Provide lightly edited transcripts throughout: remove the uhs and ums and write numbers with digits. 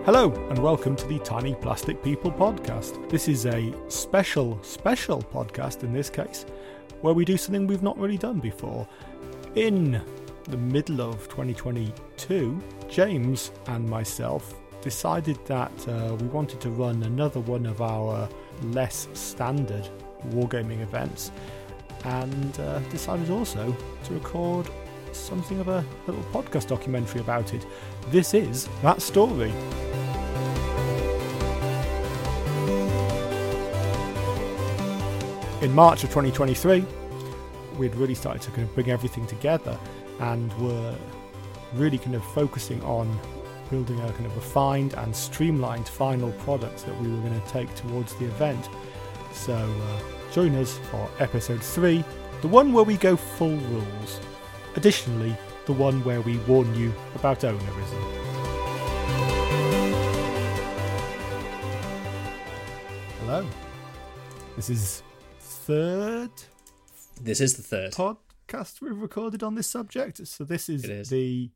Hello and welcome to the Tiny Plastic People podcast. This is a special podcast in this case, where we do something we've not really done before. In the middle of 2022, James and myself decided that we wanted to run another one of our less standard wargaming events, and decided also to record something of a little podcast documentary about it. This is That Story. In March of 2023, we'd really started to kind of bring everything together and were really kind of focusing on building a kind of refined and streamlined final product that we were going to take towards the event. So join us for episode 3, the one where we go full rules. Additionally, the one where we warn you about ownerism. Hello. This is the third podcast we've recorded on this subject. So this is the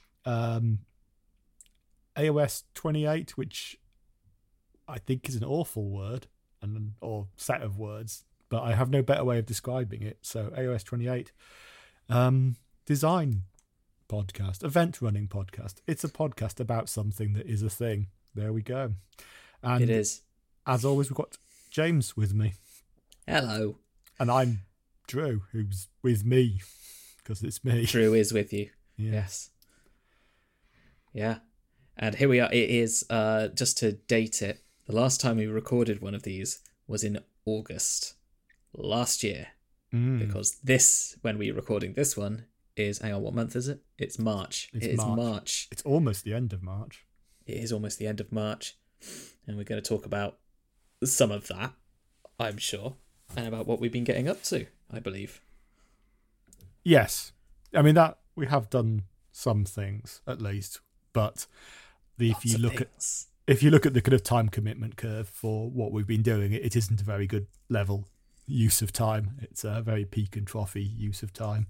AOS 28, which I think is an awful word or set of words, but I have no better way of describing it. So AOS 28 design podcast, event running podcast. It's a podcast about something that is a thing. There we go. And it is. As always, we've got James with me. Hello. And I'm Drew, who's with me, because it's me. Drew is with you. Yeah. Yes. Yeah. And here we are. It is, just to date it, the last time we recorded one of these was in August last year. Because when we're recording this one, hang on, what month is it? It's March. It is March. It's almost the end of March. It is almost the end of March. And we're going to talk about some of that, I'm sure. And about what we've been getting up to, I believe. Yes. I mean, that we have done some things, at least. But if you look at the kind of time commitment curve for what we've been doing, it isn't a very good level use of time. It's a very peak and trophy use of time.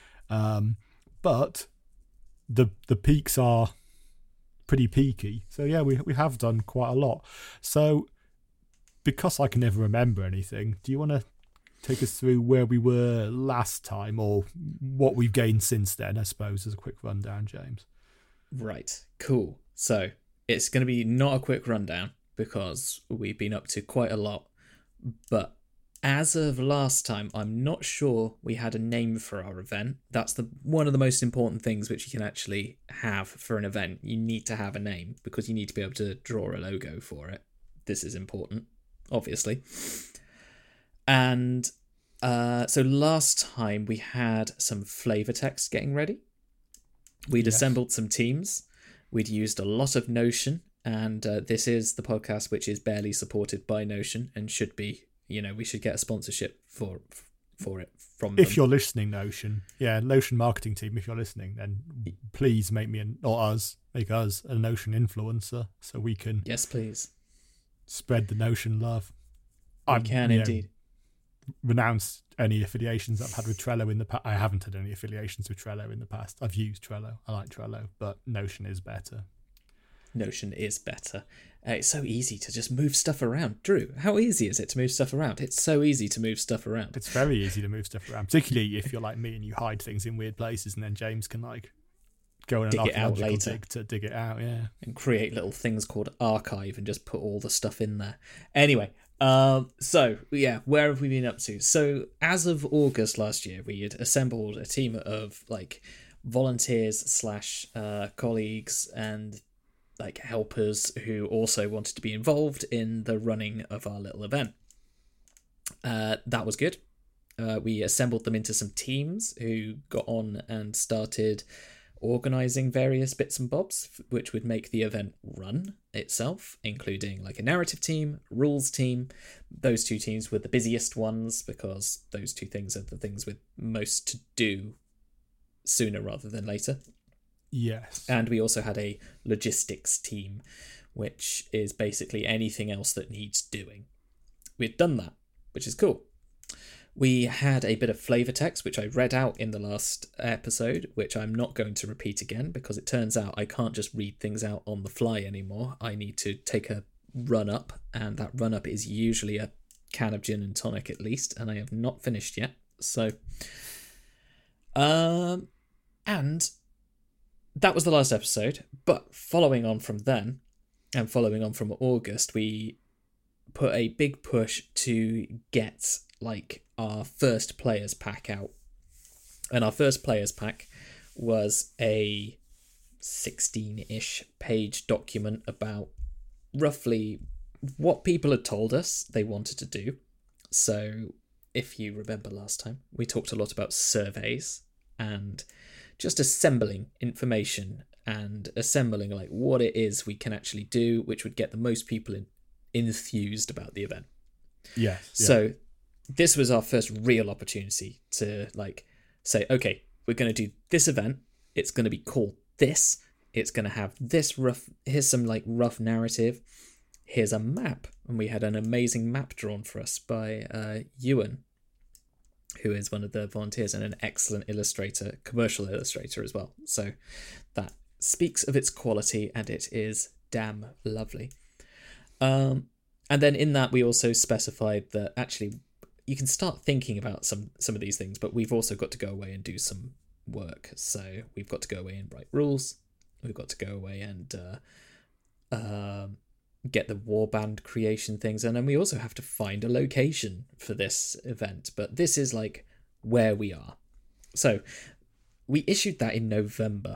But the peaks are pretty peaky. So yeah, we have done quite a lot. So because I can never remember anything, do you want to take us through where we were last time or what we've gained since then, I suppose, as a quick rundown, James? Right, cool. So it's going to be not a quick rundown because we've been up to quite a lot. But as of last time, I'm not sure we had a name for our event. That's one of the most important things which you can actually have for an event. You need to have a name because you need to be able to draw a logo for it. This is important, obviously. And so last time we had some flavor text getting ready. We'd assembled some teams. We'd used a lot of Notion, and this is the podcast which is barely supported by Notion and should be, we should get a sponsorship for it from them. If you're listening, Notion marketing team, if you're listening, then please make us a Notion influencer so we can spread the Notion love. We can indeed. Renounce any affiliations I've had with Trello in the past. I haven't had any affiliations with Trello in the past. I've used Trello. I like Trello, but Notion is better. Notion is better. It's so easy to just move stuff around. Drew, how easy is it to move stuff around? It's so easy to move stuff around. It's very easy to move stuff around, particularly if you're like me and you hide things in weird places, and then James can go in an archaeological dig to dig it out, and create little things called archive and just put all the stuff in there. Anyway. Where have we been up to? So as of August last year, we had assembled a team of volunteers / colleagues and helpers who also wanted to be involved in the running of our little event. That was good. We assembled them into some teams who got on and started organising various bits and bobs which would make the event run itself, including a narrative team, rules team. Those two teams were the busiest ones because those two things are the things with most to do sooner rather than later. Yes. And we also had a logistics team, which is basically anything else that needs doing. We'd done that, which is cool. We had a bit of flavour text, which I read out in the last episode, which I'm not going to repeat again, because it turns out I can't just read things out on the fly anymore. I need to take a run-up, and that run-up is usually a can of gin and tonic at least, and I have not finished yet. So, and that was the last episode, but following on from then, and following on from August, we put a big push to get like our first players pack out. And our first players pack was a 16-ish page document about roughly what people had told us they wanted to do. So if you remember last time, we talked a lot about surveys and just assembling information and assembling like what it is we can actually do, which would get the most people enthused about the event. Yes. Yeah. So this was our first real opportunity to like say, okay, we're going to do this event. It's going to be called this. It's going to have this here's some like rough narrative. Here's a map. And we had an amazing map drawn for us by Ewan, who is one of the volunteers and an excellent illustrator, commercial illustrator as well. So that speaks of its quality, and it is damn lovely. And then in that, we also specified that actually you can start thinking about some of these things, but we've also got to go away and do some work. So we've got to go away and write rules. We've got to go away and get the warband creation things. And then we also have to find a location for this event. But this is like where we are. So we issued that in November,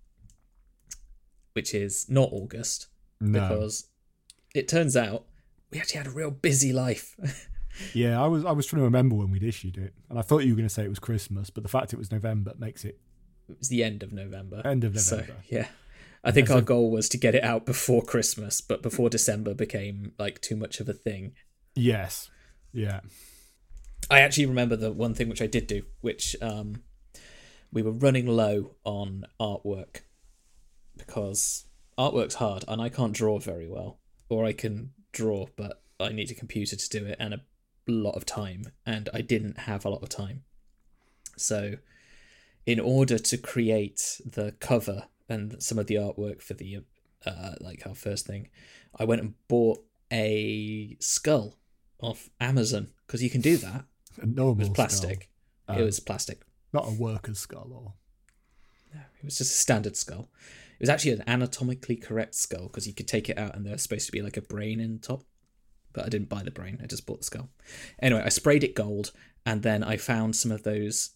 which is not August, because it turns out we actually had a real busy life. Yeah, I was trying to remember when we'd issued it, and I thought you were going to say it was Christmas, but the fact it was November makes it... It was the end of November. So, yeah. I think our goal was to get it out before Christmas, but before December became like too much of a thing. Yes. Yeah. I actually remember the one thing which I did do, which we were running low on artwork, because artwork's hard and I can't draw very well. Or I can draw, but I need a computer to do it and a lot of time, and I didn't have a lot of time. So in order to create the cover and some of the artwork for the like our first thing, I went and bought a skull off Amazon, because you can do that. A normal it was plastic. It was plastic. Not a worker's skull, or... No, it was just a standard skull. It was actually an anatomically correct skull, because you could take it out and there's supposed to be like a brain in the top. But I didn't buy the brain, I just bought the skull. Anyway, I sprayed it gold, and then I found some of those...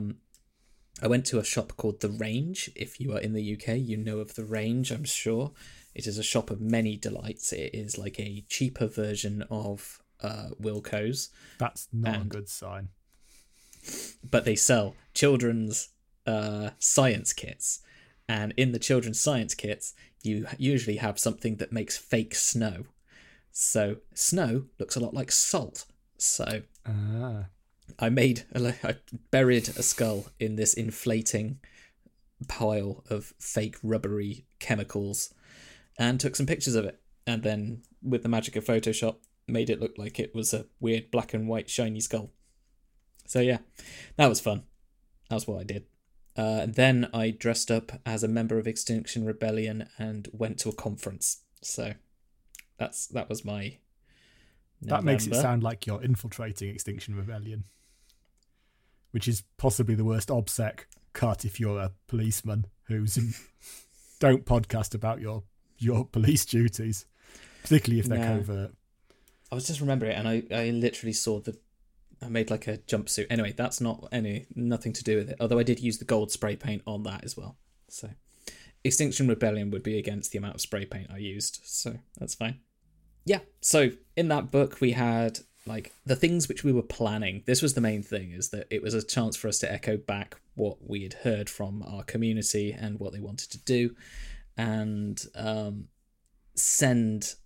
I went to a shop called The Range. If you are in the UK, you know of The Range, I'm sure. It is a shop of many delights. It is like a cheaper version of Wilko's. That's not a good sign. But they sell children's science kits. And in the children's science kits, you usually have something that makes fake snow. So snow looks a lot like salt. So I buried a skull in this inflating pile of fake rubbery chemicals and took some pictures of it. And then with the magic of Photoshop, made it look like it was a weird black and white shiny skull. So yeah, that was fun. That was what I did. Then I dressed up as a member of Extinction Rebellion and went to a conference. So that was my November. That makes it sound like you're infiltrating Extinction Rebellion, which is possibly the worst OBSEC cut if you're a policeman who's don't podcast about your police duties, particularly if they're covert. I was just remembering it, and I literally saw I made like a jumpsuit. Anyway, that's nothing to do with it. Although I did use the gold spray paint on that as well. So Extinction Rebellion would be against the amount of spray paint I used. So that's fine. Yeah. So in that book, we had like the things which we were planning. This was the main thing, is that it was a chance for us to echo back what we had heard from our community and what they wanted to do, and send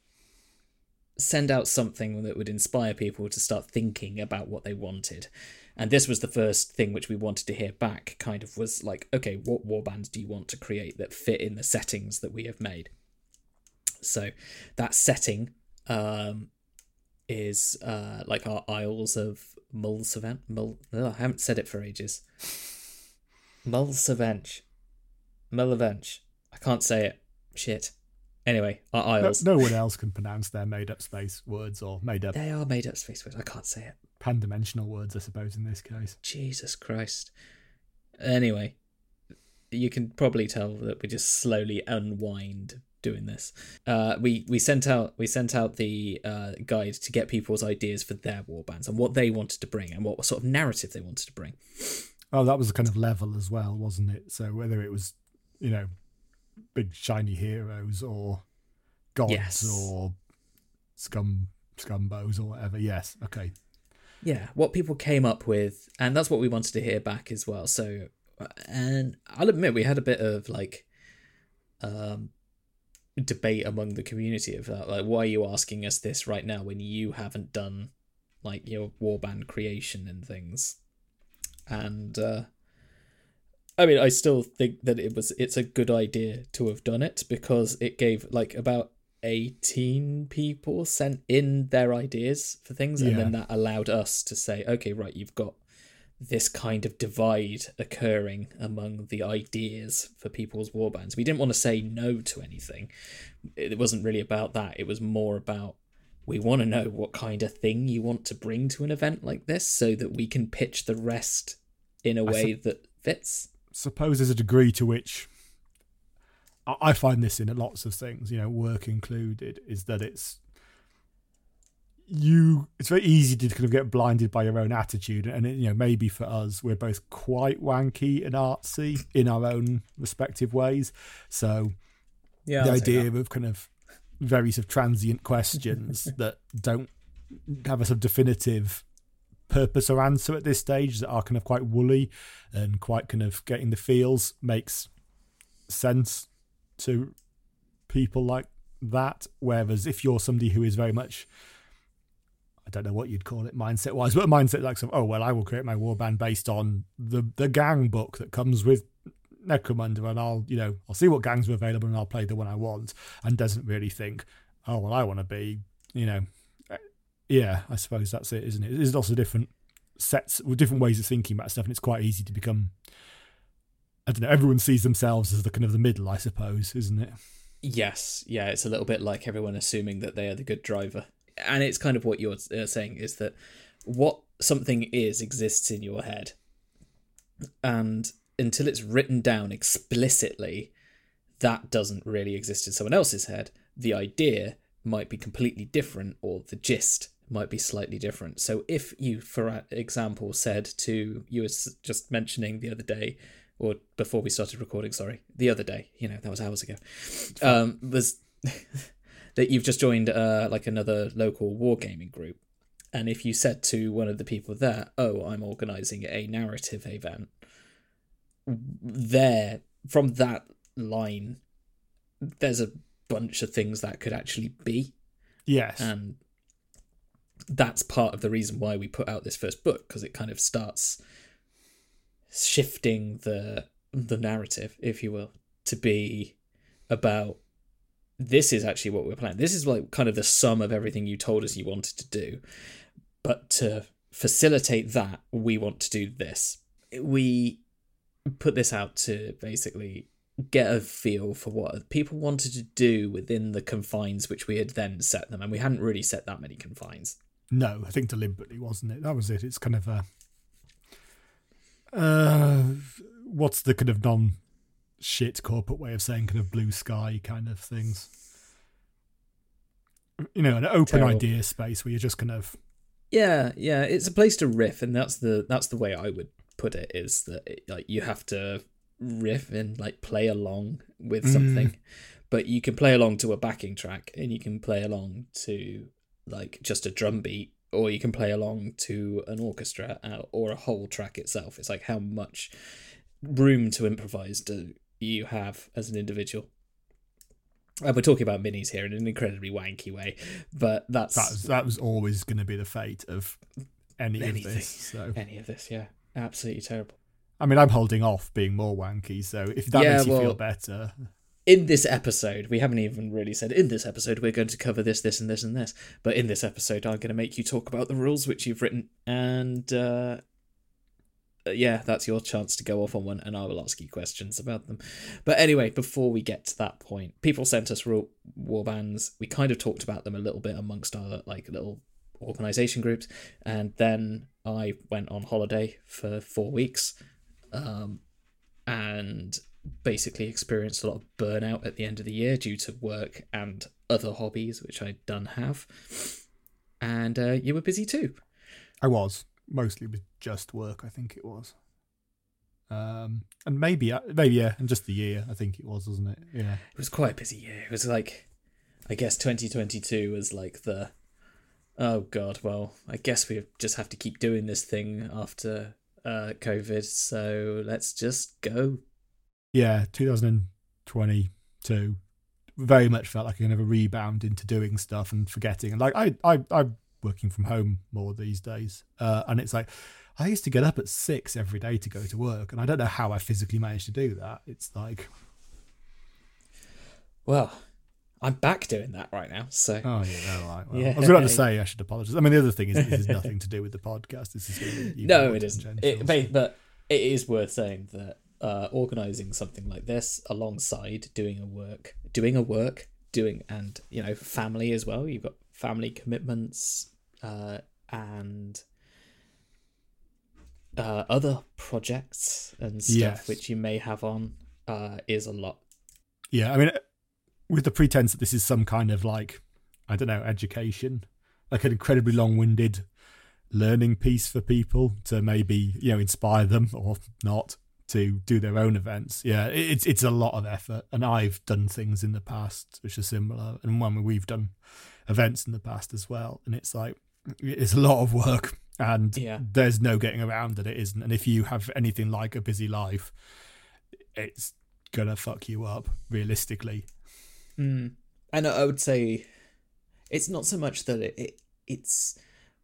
out something that would inspire people to start thinking about what they wanted. And this was the first thing which we wanted to hear back, kind of was like, okay, what warbands do you want to create that fit in the settings that we have made? So that setting is like our Isles of Mulsavench. I haven't said it for ages. Mulsavench. Mulsavench. I can't say it. Shit. Anyway, our Isles. No one else can pronounce their made-up space words or made-up... They are made-up space words. I can't say it. Pan-dimensional words, I suppose, in this case. Jesus Christ. Anyway, you can probably tell that we just slowly unwind doing this. We sent out the guide to get people's ideas for their warbands and what they wanted to bring and what sort of narrative they wanted to bring. Oh, that was a kind of level as well, wasn't it? So whether it was, big shiny heroes or gods or scumbos or whatever. Yes, okay. Yeah, what people came up with, and that's what we wanted to hear back as well. So, and I'll admit we had a bit of debate among the community of that. Like, why are you asking us this right now when you haven't done like your warband creation and things? And I mean, I still think that it's a good idea to have done it because it gave like about 18 people sent in their ideas for things, and then that allowed us to say, okay, right, you've got this kind of divide occurring among the ideas for people's warbands. We didn't want to say no to anything. It wasn't really about that. It was more about, we want to know what kind of thing you want to bring to an event like this so that we can pitch the rest in a way that fits. Suppose there's a degree to which I find this in lots of things, work included, is that it's very easy to kind of get blinded by your own attitude. And, maybe for us, we're both quite wanky and artsy in our own respective ways. So the idea of kind of very sort of transient questions that don't have a sort of definitive purpose or answer at this stage, that are kind of quite woolly and quite kind of getting the feels, makes sense to people like that. Whereas if you're somebody who is very much, I don't know what you'd call it mindset wise, but a mindset like I will create my warband based on the gang book that comes with Necromunda, and I'll see what gangs are available and I'll play the one I want, and doesn't really think, I want to be, I suppose that's it, isn't it? There's lots of different sets with different ways of thinking about stuff, and it's quite easy to become, I don't know, everyone sees themselves as the kind of the middle, I suppose, isn't it? Yes, yeah, it's a little bit like everyone assuming that they are the good driver. And it's kind of what you're saying is that what something exists in your head. And until it's written down explicitly, that doesn't really exist in someone else's head. The idea might be completely different, or the gist might be slightly different. So if you, for example, you were just mentioning the other day, or before we started recording, the other day, that was hours ago, was that you've just joined like another local wargaming group. And if you said to one of the people there, I'm organising a narrative event, there, from that line, there's a bunch of things that could actually be. Yes. And that's part of the reason why we put out this first book, because it kind of starts shifting the narrative, if you will, to be about, this is actually what we're planning. This is like kind of the sum of everything you told us you wanted to do. But to facilitate that, we want to do this. We put this out to basically get a feel for what people wanted to do within the confines which we had then set them. And we hadn't really set that many confines. No, I think deliberately, wasn't it? That was it. It's kind of what's the kind of non-shit corporate way of saying kind of blue sky kind of things? An open idea space where you're just kind of... Yeah, it's a place to riff, and that's the way I would put it, is that you have to riff and play along with something, but you can play along to a backing track, and you can play along to just a drum beat, or you can play along to an orchestra or a whole track itself. It's how much room to improvise do you have as an individual. And we're talking about minis here in an incredibly wanky way, but that was always going to be the fate of anything. Any of this, yeah, absolutely terrible. I mean, I'm holding off being more wanky, so if that makes you feel better. in this episode, we haven't even really said, in this episode, we're going to cover this, this, and this, and this. But in this episode, I'm going to make you talk about the rules which you've written. And yeah, that's your chance to go off on one, and I will ask you questions about them. But anyway, before we get to that point, people sent us warbands. We kind of talked about them a little bit amongst our like little organisation groups. And then I went on holiday for 4 weeks. And basically experienced a lot of burnout at the end of the year due to work and other hobbies, which I don't have. And you were busy too. I was. Mostly with just work, I think it was. And maybe, yeah, and just the year, I think it was, wasn't it? Yeah. It was quite a busy year. It was like, I guess 2022 was like the, oh God, well, I guess we just have to keep doing this thing after COVID, so let's just go. Yeah, 2022 very much felt like I kind of a rebound into doing stuff and forgetting. And like I'm working from home more these days, and it's like I used to get up at 6 every day to go to work, and I don't know how I physically managed to do that. It's like, well, I'm back doing that right now. So oh yeah, all right. Well, yeah. I was going to say I should apologise. I mean, the other thing is this is nothing to do with the podcast. This is no, it isn't. But it is worth saying that organising something like this alongside doing and family as well. You've got family commitments and other projects and stuff which you may have on is a lot. Yeah, I mean, with the pretense that this is some kind of like, I don't know, education, like an incredibly long-winded learning piece for people to maybe, inspire them or not to do their own events. Yeah, it's a lot of effort, and I've done things in the past which are similar, and when we've done events in the past as well, and it's like, it's a lot of work, and there's no getting around that it isn't. And if you have anything like a busy life, it's gonna fuck you up realistically. And I would say it's not so much that it's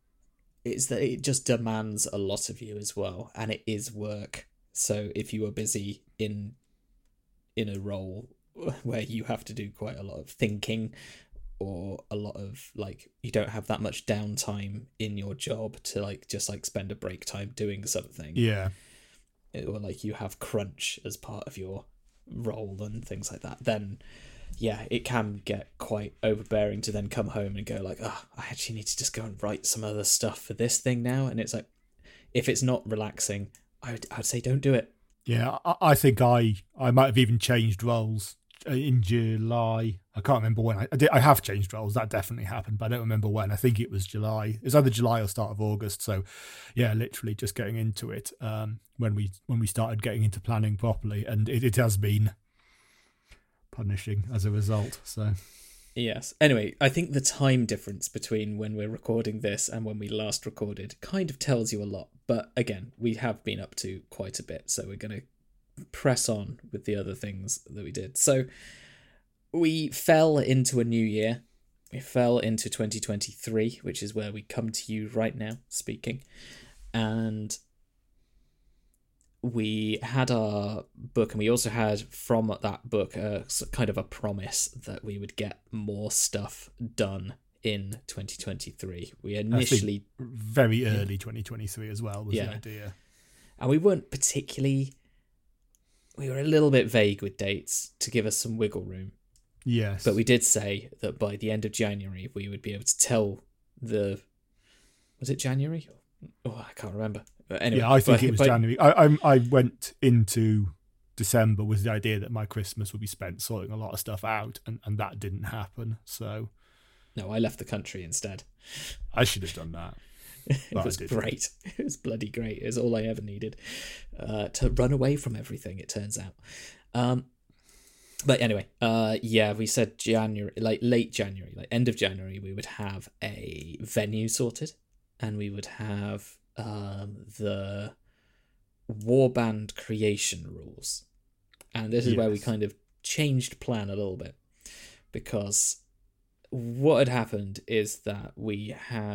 that it just demands a lot of you as well, and it is work. So if you are busy in a role where you have to do quite a lot of thinking, or a lot of like, you don't have that much downtime in your job to like just like spend a break time doing something, or like you have crunch as part of your role and things like that, then it can get quite overbearing to then come home and go like, I actually need to just go and write some other stuff for this thing now. And it's like, if it's not relaxing, I'd say don't do it. Yeah, I think I might have even changed roles in July. I can't remember when. I have changed roles. That definitely happened, but I don't remember when. I think it was July. It was either July or start of August. So, yeah, literally just getting into it when we started getting into planning properly, and it has been punishing as a result. So yes. Anyway, I think the time difference between when we're recording this and when we last recorded kind of tells you a lot. But again, we have been up to quite a bit, so we're going to press on with the other things that we did. So we fell into a new year. We fell into 2023, which is where we come to you right now speaking. And we had our book, and we also had from that book a kind of a promise that we would get more stuff done in 2023. We initially very early 2023 as well was the idea, and we weren't particularly. We were a little bit vague with dates to give us some wiggle room. Yes, but we did say that by the end of January we would be able to tell was it January? Oh, I can't remember. But anyway, I think it was January. I went into December with the idea that my Christmas would be spent sorting a lot of stuff out, and that didn't happen. So no, I left the country instead. I should have done that. It was great. It was bloody great. It was all I ever needed to run away from everything, it turns out. But anyway, we said January, like late January, like end of January, we would have a venue sorted, and we would have the warband creation rules. And this is where we kind of changed plan a little bit, because what had happened is that we had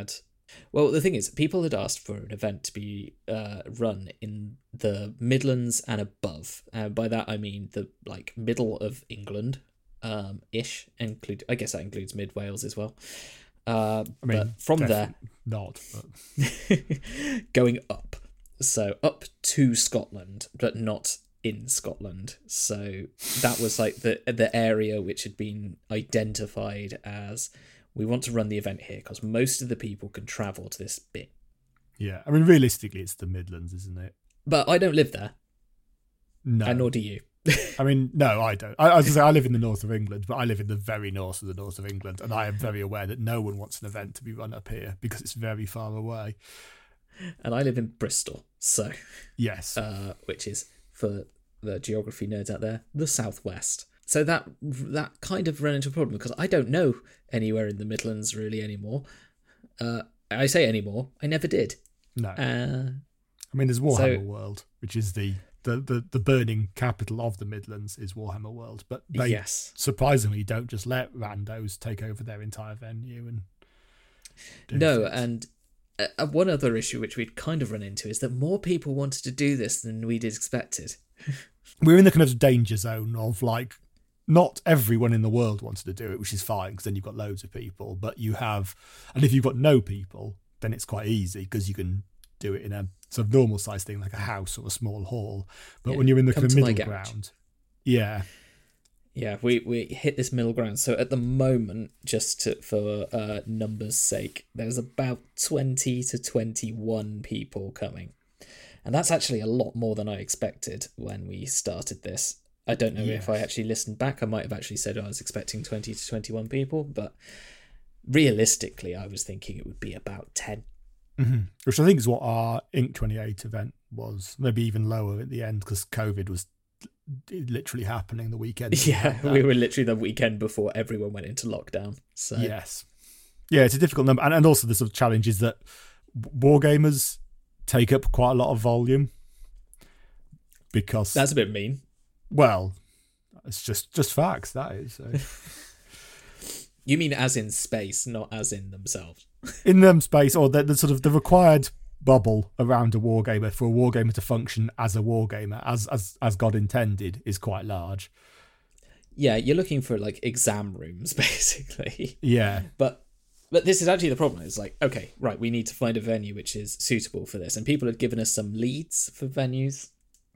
Well, the thing is, people had asked for an event to be run in the Midlands and above. By that I mean the middle of England, ish. I guess that includes Mid Wales as well. But from there, not but... going up, so up to Scotland, but not in Scotland. So that was like the area which had been identified as, we want to run the event here because most of the people can travel to this bit. Yeah, I mean, realistically, it's the Midlands, isn't it? But I don't live there. No. And nor do you. I mean, no, I don't. I was going to say, I live in the north of England, but I live in the very north of the north of England, and I am very aware that no one wants an event to be run up here because it's very far away. And I live in Bristol, so... Yes. Which is, for the geography nerds out there, the southwest. So that kind of ran into a problem because I don't know anywhere in the Midlands really anymore. I say anymore, I never did. No. I mean, there's Warhammer World, which is the burning capital of the Midlands is Warhammer World, but they surprisingly don't just let randos take over their entire venue and and one other issue which we'd kind of run into is that more people wanted to do this than we'd expected. We're in the kind of danger zone of not everyone in the world wanted to do it, which is fine because then you've got loads of people, but and if you've got no people, then it's quite easy because you can do it in a sort of normal size thing like a house or a small hall. But when you're in the kind of middle ground, we hit this middle ground. So at the moment, for numbers' sake, there's about 20 to 21 people coming, and that's actually a lot more than I expected when we started this. I don't know if I actually listened back. I might have actually said I was expecting 20 to 21 people, but realistically, I was thinking it would be about 10. Mm-hmm. Which I think is what our Inc. 28 event was, maybe even lower at the end because COVID was literally happening the weekend. Yeah, we were literally the weekend before everyone went into lockdown. So yes. Yeah, it's a difficult number. And also the sort of challenge is that wargamers take up quite a lot of volume because... That's a bit mean. Well, it's just facts, that is. So. You mean as in space, not as in themselves? In them space, or the sort of the required bubble around a wargamer for a wargamer to function as a wargamer, as God intended, is quite large. Yeah, you're looking for exam rooms, basically. Yeah. But this is actually the problem. It's okay, right, we need to find a venue which is suitable for this. And people had given us some leads for venues.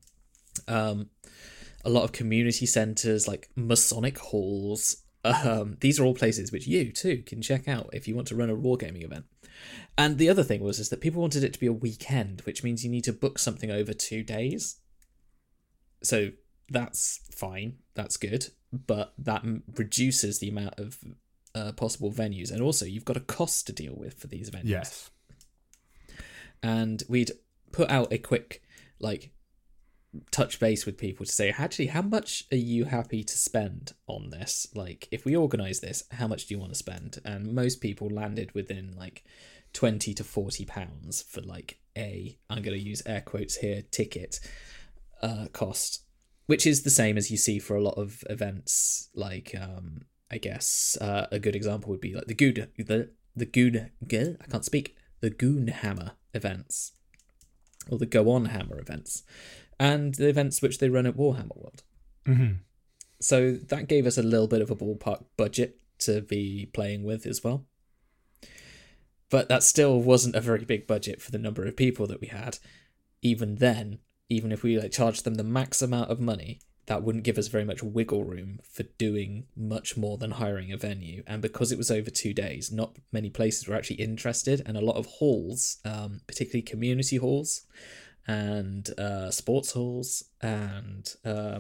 A lot of community centres, like Masonic halls. These are all places which you, too, can check out if you want to run a wargaming event. And the other thing is that people wanted it to be a weekend, which means you need to book something over 2 days. So that's fine. That's good. But that reduces the amount of possible venues. And also, you've got a cost to deal with for these venues. Yes. And we'd put out a quick, touch base with people to say, actually, how much are you happy to spend on this? If we organise this, how much do you want to spend? And most people landed within 20 to £40 for I'm going to use air quotes here, ticket cost, which is the same as you see for a lot of events. I guess a good example would be the Goonhammer events, or the Go On Hammer events, and the events which they run at Warhammer World. Mm-hmm. So that gave us a little bit of a ballpark budget to be playing with as well. But that still wasn't a very big budget for the number of people that we had. Even then, even if we charged them the max amount of money, that wouldn't give us very much wiggle room for doing much more than hiring a venue. And because it was over 2 days, not many places were actually interested, and a lot of halls, particularly community halls and sports halls and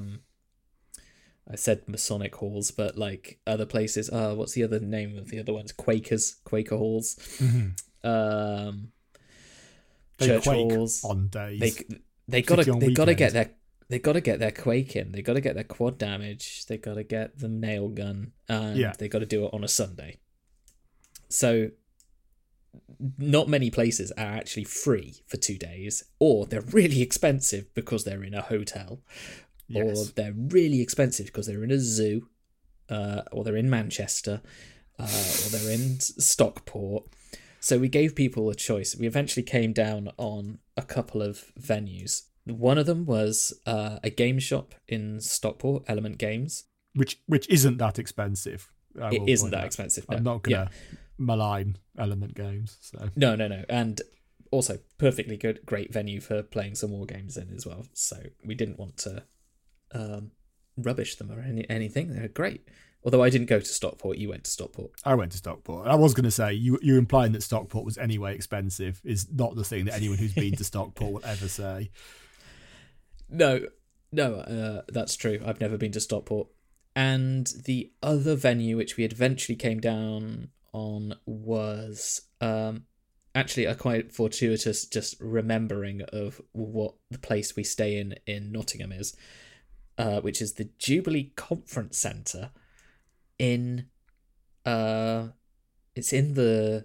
I said Masonic halls, but other places, what's the other name of the other ones? Quaker halls. Mm-hmm. Church halls on days. They gotta get their quake in. They gotta get their quad damage. They gotta get the nail gun, and they gotta do it on a Sunday. So not many places are actually free for 2 days, or they're really expensive because they're in a hotel, or they're really expensive because they're in a zoo, or they're in Manchester, or they're in Stockport, So we gave people a choice. We eventually came down on a couple of venues. One of them was a game shop in Stockport, Element Games. Which isn't that expensive. It isn't that expensive. No. I'm not going to malign Element Games. So No. And also perfectly good, great venue for playing some war games in as well. So we didn't want to rubbish them or anything. They're great. Although I didn't go to Stockport, you went to Stockport. I went to Stockport. I was going to say, you're implying that Stockport was anyway expensive is not the thing that anyone who's been to Stockport will ever say. No, that's true. I've never been to Stockport. And the other venue which we eventually came down on was actually a quite fortuitous just remembering of what the place we stay in Nottingham is, which is the Jubilee Conference Centre it's in the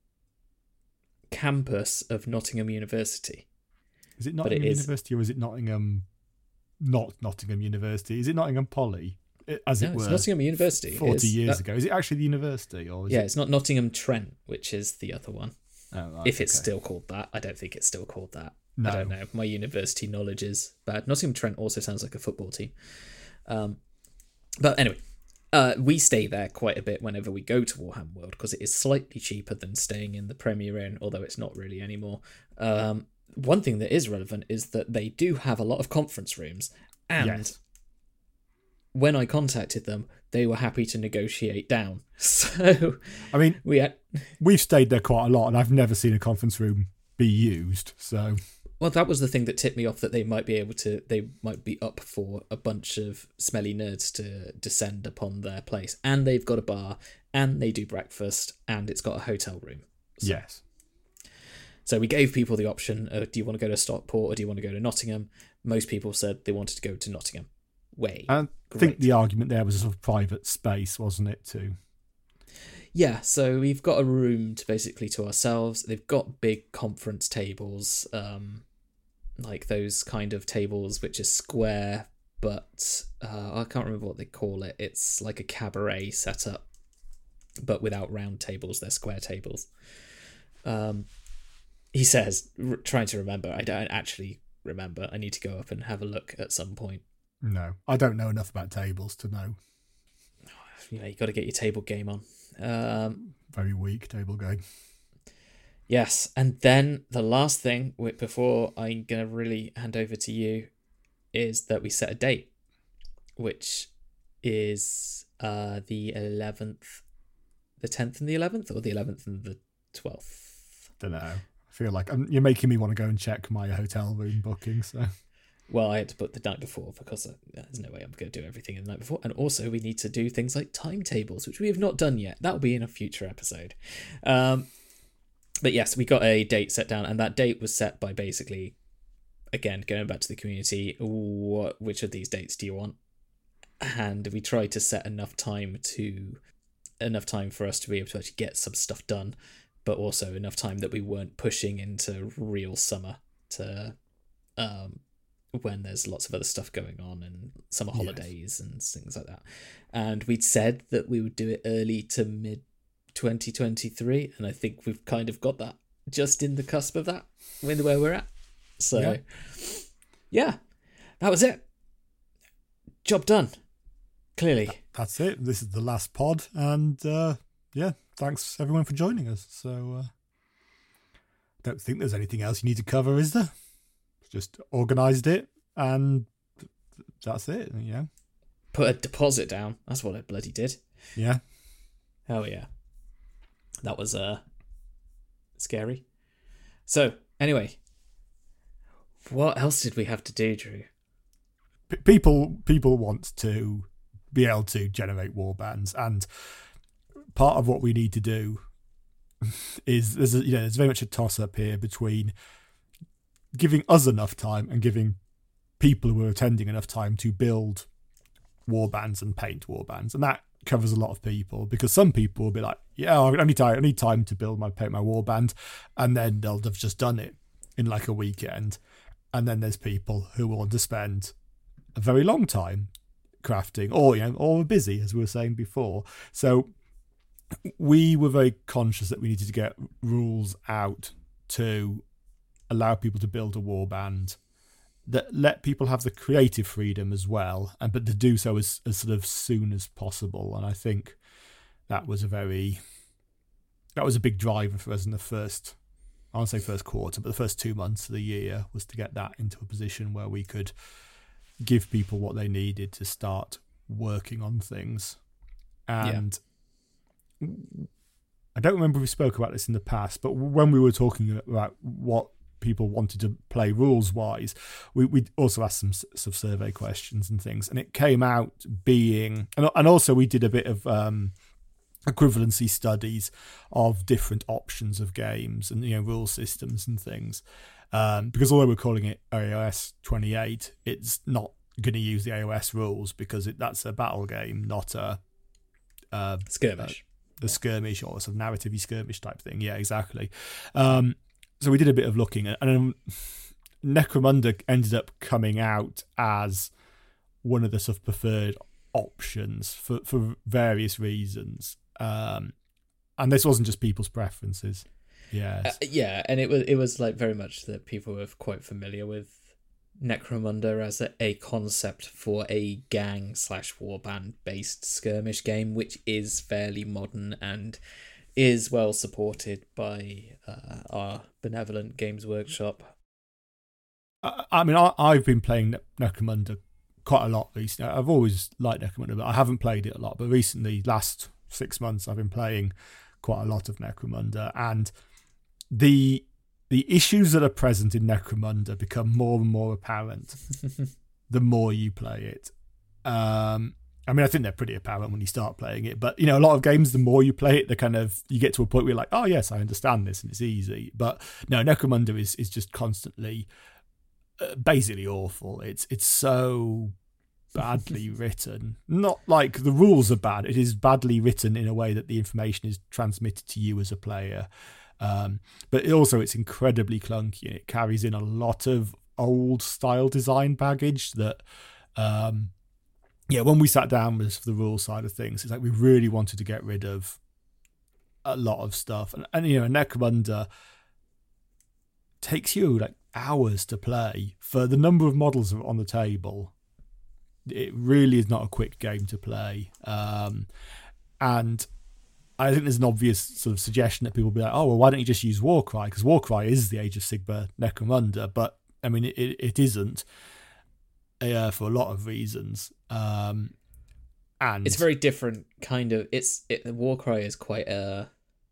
campus of Nottingham University. Is it Nottingham University or is it Nottingham? Not Nottingham University. Is it Nottingham Poly? As it were. It's Nottingham University. 40 years ago. Is it actually the university? Or it's not Nottingham Trent, which is the other one. Oh, right, if it's still called that. I don't think it's still called that. No. I don't know. My university knowledge is bad. Nottingham Trent also sounds like a football team. But anyway, we stay there quite a bit whenever we go to Warhammer World because it is slightly cheaper than staying in the Premier Inn, although it's not really anymore. One thing that is relevant is that they do have a lot of conference rooms, and when I contacted them, they were happy to negotiate down. So, I mean, we've stayed there quite a lot, and I've never seen a conference room be used. So, well, that was the thing that tipped me off that they might be up for a bunch of smelly nerds to descend upon their place, and they've got a bar, and they do breakfast, and it's got a hotel room. So, yes. So we gave people the option of, do you want to go to Stockport or do you want to go to Nottingham? Most people said they wanted to go to Nottingham. I think the argument there was a sort of private space, wasn't it, too? Yeah, so we've got a room to ourselves. They've got big conference tables, like those kind of tables which are square, but I can't remember what they call it. It's like a cabaret setup, but without round tables. They're square tables. He says, trying to remember. I don't actually remember. I need to go up and have a look at some point. No, I don't know enough about tables to know. Yeah, you got to get your table game on. Very weak table game. Yes, and then the last thing, before I'm going to really hand over to you, is that we set a date, which is the 11th, the 10th and the 11th, or the 11th and the 12th? Don't know. I feel like you're making me want to go and check my hotel room booking, so... Well, I had to book the night before because there's no way I'm going to do everything the night before. And also we need to do things like timetables, which we have not done yet. That'll be in a future episode. But yes, we got a date set down, and that date was set by basically, again, going back to the community, which of these dates do you want? And we tried to set enough time for us to be able to actually get some stuff done, but also enough time that we weren't pushing into real summer to... when there's lots of other stuff going on and summer holidays and things like that. And we'd said that we would do it early to mid 2023, and I think we've kind of got that just in the cusp of that, with where we're at. So, yeah, that was it. Job done. Clearly. That's it. This is the last pod, and thanks everyone for joining us. So, don't think there's anything else you need to cover, is there? Just organised it, and that's it, Put a deposit down. That's what I bloody did. Yeah. Hell yeah. That was scary. So, anyway, what else did we have to do, Drew? People want to be able to generate warbands, and part of what we need to do is there's very much a toss-up here between giving us enough time and giving people who are attending enough time to build warbands and paint warbands, and that covers a lot of people, because some people will be like, I need time to paint my warband, and then they'll have just done it in like a weekend. And then there's people who want to spend a very long time crafting, or are busy, as we were saying before. So we were very conscious that we needed to get rules out to allow people to build a warband that let people have the creative freedom as well, but to do so as sort of soon as possible. And I think that was a big driver for us in the first, I won't say first quarter, but the first 2 months of the year, was to get that into a position where we could give people what they needed to start working on things. And I don't remember if we spoke about this in the past, but when we were talking about what people wanted to play rules-wise, we also asked some survey questions and things, and it came out being... And also we did a bit of equivalency studies of different options of games and, rule systems and things. Because although we're calling it AOS 28, it's not going to use the AOS rules because that's a battle game, not a... skirmish. A skirmish or a sort of narrative-y skirmish type thing. Yeah, exactly. So we did a bit of looking, and Necromunda ended up coming out as one of the sort of preferred options for various reasons. And this wasn't just people's preferences. Yes. And it was like very much that people were quite familiar with Necromunda as a concept for a gang/warband based skirmish game, which is fairly modern and is well supported by our benevolent Games Workshop. I mean, I've been playing Necromunda quite a lot recently. I've always liked Necromunda, but I haven't played it a lot. But recently, last 6 months, I've been playing quite a lot of Necromunda, and the issues that are present in Necromunda become more and more apparent the more you play it. I mean, I think they're pretty apparent when you start playing it, but, a lot of games, the more you play it, you get to a point where you're like, oh, yes, I understand this, and it's easy. But no, Necromunda is just constantly basically awful. It's so badly written. Not like the rules are bad. It is badly written in a way that the information is transmitted to you as a player. But it's incredibly clunky, and it carries in a lot of old style design baggage that... when we sat down with the rule side of things, it's like we really wanted to get rid of a lot of stuff. And Necromunda takes you like hours to play for the number of models on the table. It really is not a quick game to play. And I think there's an obvious sort of suggestion that people will be like, oh, well, why don't you just use Warcry? Because Warcry is the Age of Sigmar Necromunda, but I mean, it isn't. For a lot of reasons, and it's very different kind of. Warcry is quite a.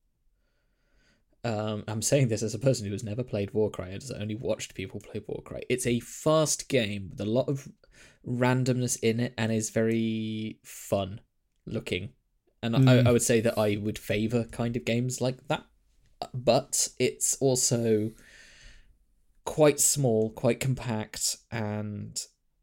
I'm saying this as a person who has never played Warcry and has only watched people play Warcry. It's a fast game with a lot of randomness in it, and is very fun looking. And I would say that I would favour kind of games like that, but it's also quite small, quite compact, and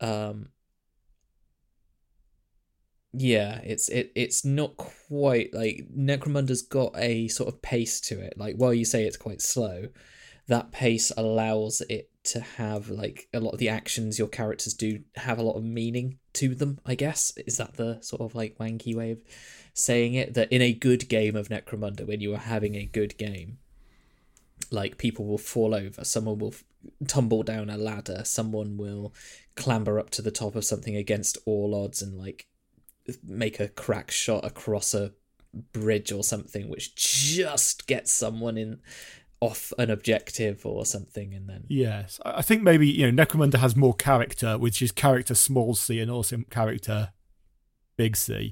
it's not quite like Necromunda's got a sort of pace to it. Like, while you say it's quite slow, that pace allows it to have like a lot of the actions your characters do have a lot of meaning to them, I guess. Is that the sort of like wanky way of saying it? That in a good game of Necromunda, when you are having a good game, like, people will fall over, someone will tumble down a ladder, someone will clamber up to the top of something against all odds and like make a crack shot across a bridge or something, which just gets someone off an objective or something. And then yes, I think maybe Necromunda has more character, which is character small c and also character big C.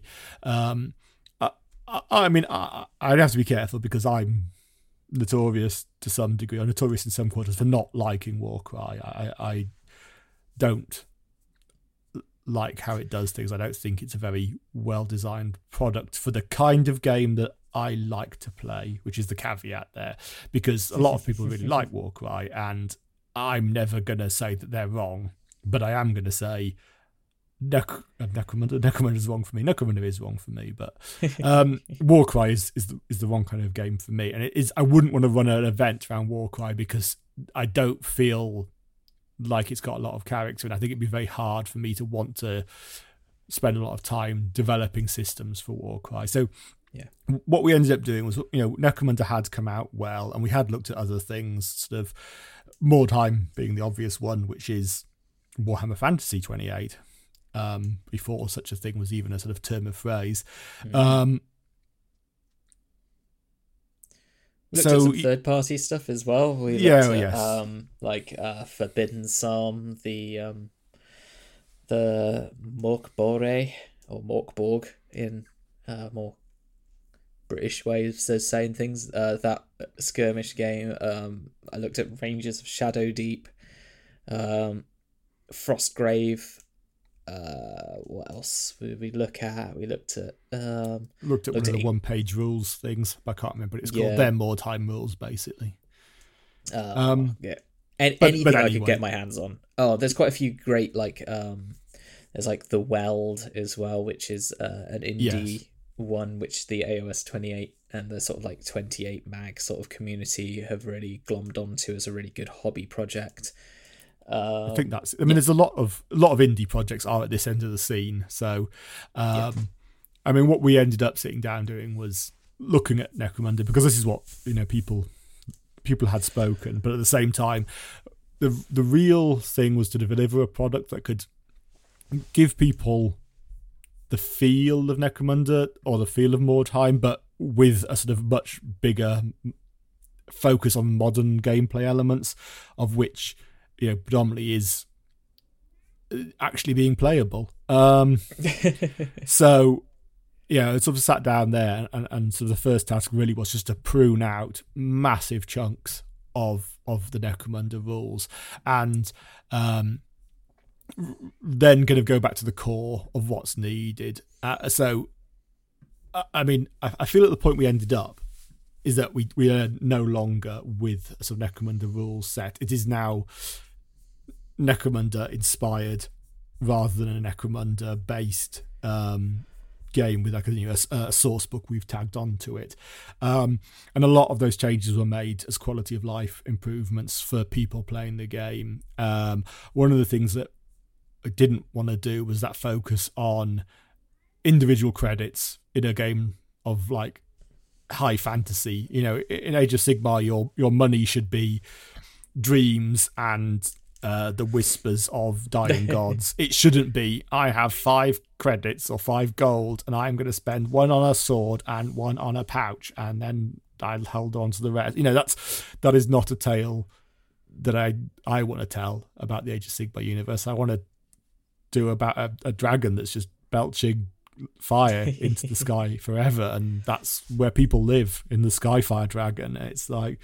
I mean, I'd have to be careful because I'm notorious to some degree, or notorious in some quarters, for not liking Warcry. I don't like how it does things. I don't think it's a very well-designed product for the kind of game that I like to play, which is the caveat there, because a lot of people really like Warcry, and I'm never going to say that they're wrong, but I am going to say Necromunda is wrong for me. Necromunda is wrong for me, but Warcry is the wrong kind of game for me. And it is. I wouldn't want to run an event around Warcry because I don't feel like it's got a lot of character, and I think it'd be very hard for me to want to spend a lot of time developing systems for Warcry. So what we ended up doing was, Necromunda had come out well, and we had looked at other things, sort of Mordheim being the obvious one, which is Warhammer Fantasy 28, before such a thing was even a sort of term of phrase. We looked at some third-party stuff as well. We looked at Forbidden Psalm, the Morkborg or Morkborg in more British ways of saying things. That skirmish game. I looked at Rangers of Shadow Deep, Frostgrave. What else did we look at? We looked at one of the one-page rules things, but I can't remember what it's called. They're Mordheim rules, basically. Anything I could get my hands on. Oh, there's quite a few great there's like The Weld as well, which is an indie one, which the AOS 28 and the sort of like 28 mag sort of community have really glommed onto as a really good hobby project. I think there's a lot of indie projects are at this end of the scene. So, what we ended up sitting down doing was looking at Necromunda, because this is what people had spoken, but at the same time, the real thing was to deliver a product that could give people the feel of Necromunda or the feel of Mordheim, but with a sort of much bigger focus on modern gameplay elements, of which predominantly is actually being playable. So, I sort of sat down there and sort of the first task really was just to prune out massive chunks of the Necromunda rules, and then kind of go back to the core of what's needed. I feel at the point we ended up is that we are no longer with a sort of Necromunda rules set. It is now Necromunda inspired rather than a Necromunda based game with a source book we've tagged onto it, and a lot of those changes were made as quality of life improvements for people playing the game. One of the things that I didn't want to do was that focus on individual credits in a game of like high fantasy. In Age of Sigmar, your money should be dreams and the whispers of dying gods. It shouldn't be, I have 5 credits or 5 gold and I'm going to spend 1 on a sword and 1 on a pouch, and then I'll hold on to the rest. That is not a tale that I want to tell about the Age of Sigmar universe. I want to do about a dragon that's just belching fire into the sky forever, and that's where people live, in the Skyfire dragon. It's like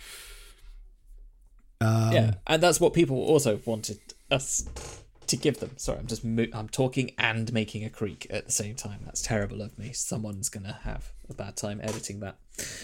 and that's what people also wanted us to give them. Sorry, I'm talking and making a creak at the same time. That's terrible of me. Someone's gonna have a bad time editing that.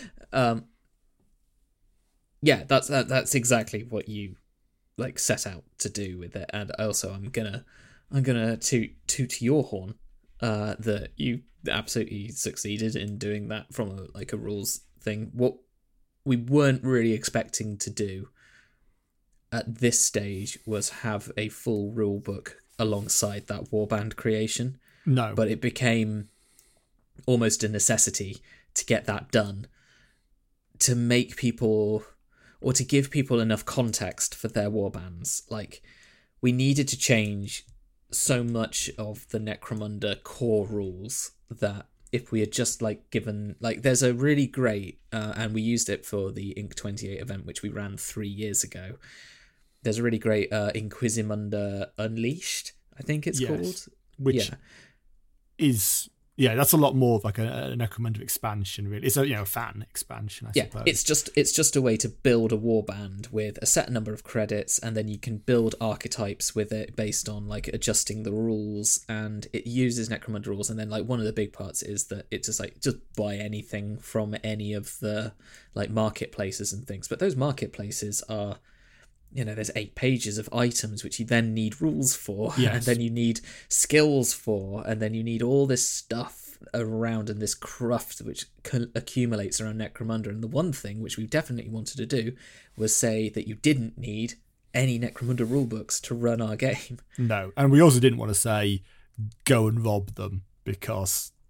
That's exactly what you set out to do with it. And also I'm gonna toot your horn that you absolutely succeeded in doing that from a rules thing. What we weren't really expecting to do at this stage was have a full rule book alongside that warband creation. No. But it became almost a necessity to get that done, to make people, or to give people enough context for their warbands. We needed to change so much of the Necromunda core rules that if we had just given there's a really great and we used it for the Inc 28 event, which we ran 3 years ago. There's a really great Inquisimunda Unleashed, I think it's called, which is that's a lot more of a Necromunda expansion, really. It's a fan expansion, I suppose. It's just a way to build a warband with a set number of credits, and then you can build archetypes with it based on adjusting the rules, and it uses Necromunda rules. And then one of the big parts is that it's just buy anything from any of the marketplaces and things. But those marketplaces are, there's 8 pages of items which you then need rules for, and then you need skills for, and then you need all this stuff around and this cruft which accumulates around Necromunda. And the one thing which we definitely wanted to do was say that you didn't need any Necromunda rulebooks to run our game. No, and we also didn't want to say go and rob them, because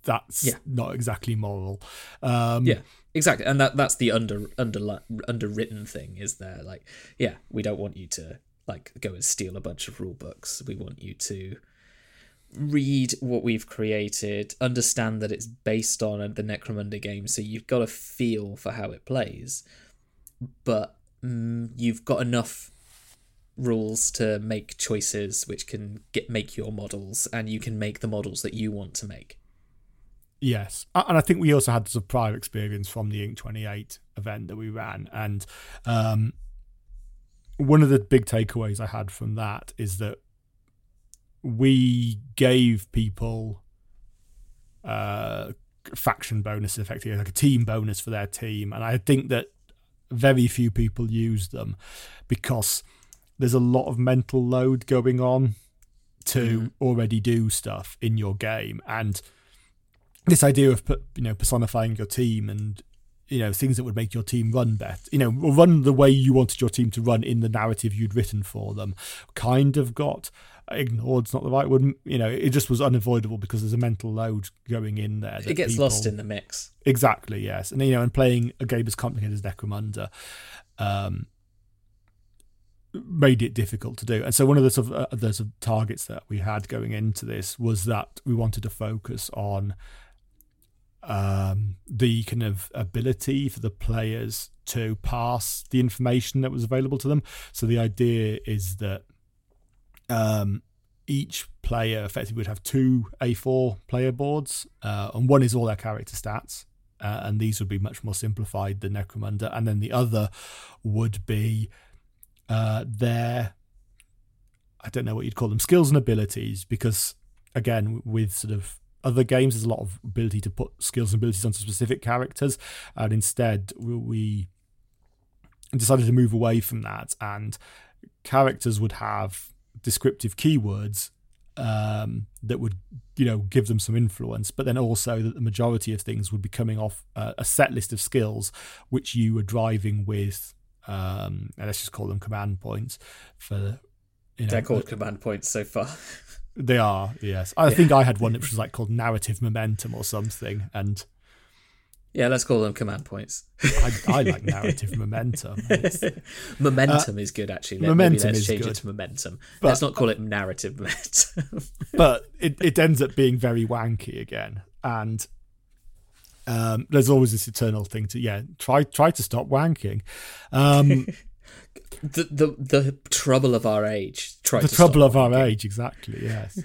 that's not exactly moral. Yeah, exactly. And that's the underwritten thing, is there? Like, yeah, we don't want you to like go and steal a bunch of rule books. We want you to read what we've created, understand that it's based on the Necromunda game, so you've got a feel for how it plays, but you've got enough rules to make choices which can make your models, and you can make the models that you want to make. Yes, and I think we also had some prior experience from the Ink 28 event that we ran, and one of the big takeaways I had from that is that we gave people faction bonuses, effectively like a team bonus for their team, and I think that very few people use them because there's a lot of mental load going on to already do stuff in your game, and this idea of personifying your team and things that would make your team run better, run the way you wanted your team to run in the narrative you'd written for them, kind of got ignored. It's not the right word. It just was unavoidable because there's a mental load going in there. It gets lost in the mix. Exactly, yes. And and playing a game as complicated as Necromunda made it difficult to do. And so one of the sort of targets that we had going into this was that we wanted to focus on the kind of ability for the players to pass the information that was available to them. So the idea is that each player effectively would have 2 A4 player boards, and one is all their character stats, and these would be much more simplified than Necromunda, and then the other would be their, I don't know what you'd call them, skills and abilities, because again, with sort of other games, there's a lot of ability to put skills and abilities onto specific characters, and instead we decided to move away from that, and characters would have descriptive keywords that would give them some influence, but then also that the majority of things would be coming off a set list of skills which you were driving with, and let's just call them command points for they're called command points so far. They are, yes. I think I had one which was like called narrative momentum or something, and yeah, let's call them command points. I like narrative momentum. Momentum is good, actually. Maybe let's change it to momentum. But let's not call it narrative momentum. But it ends up being very wanky again, and there's always this eternal thing to try to stop wanking. The trouble of our age. The trouble of our age, exactly. Yes.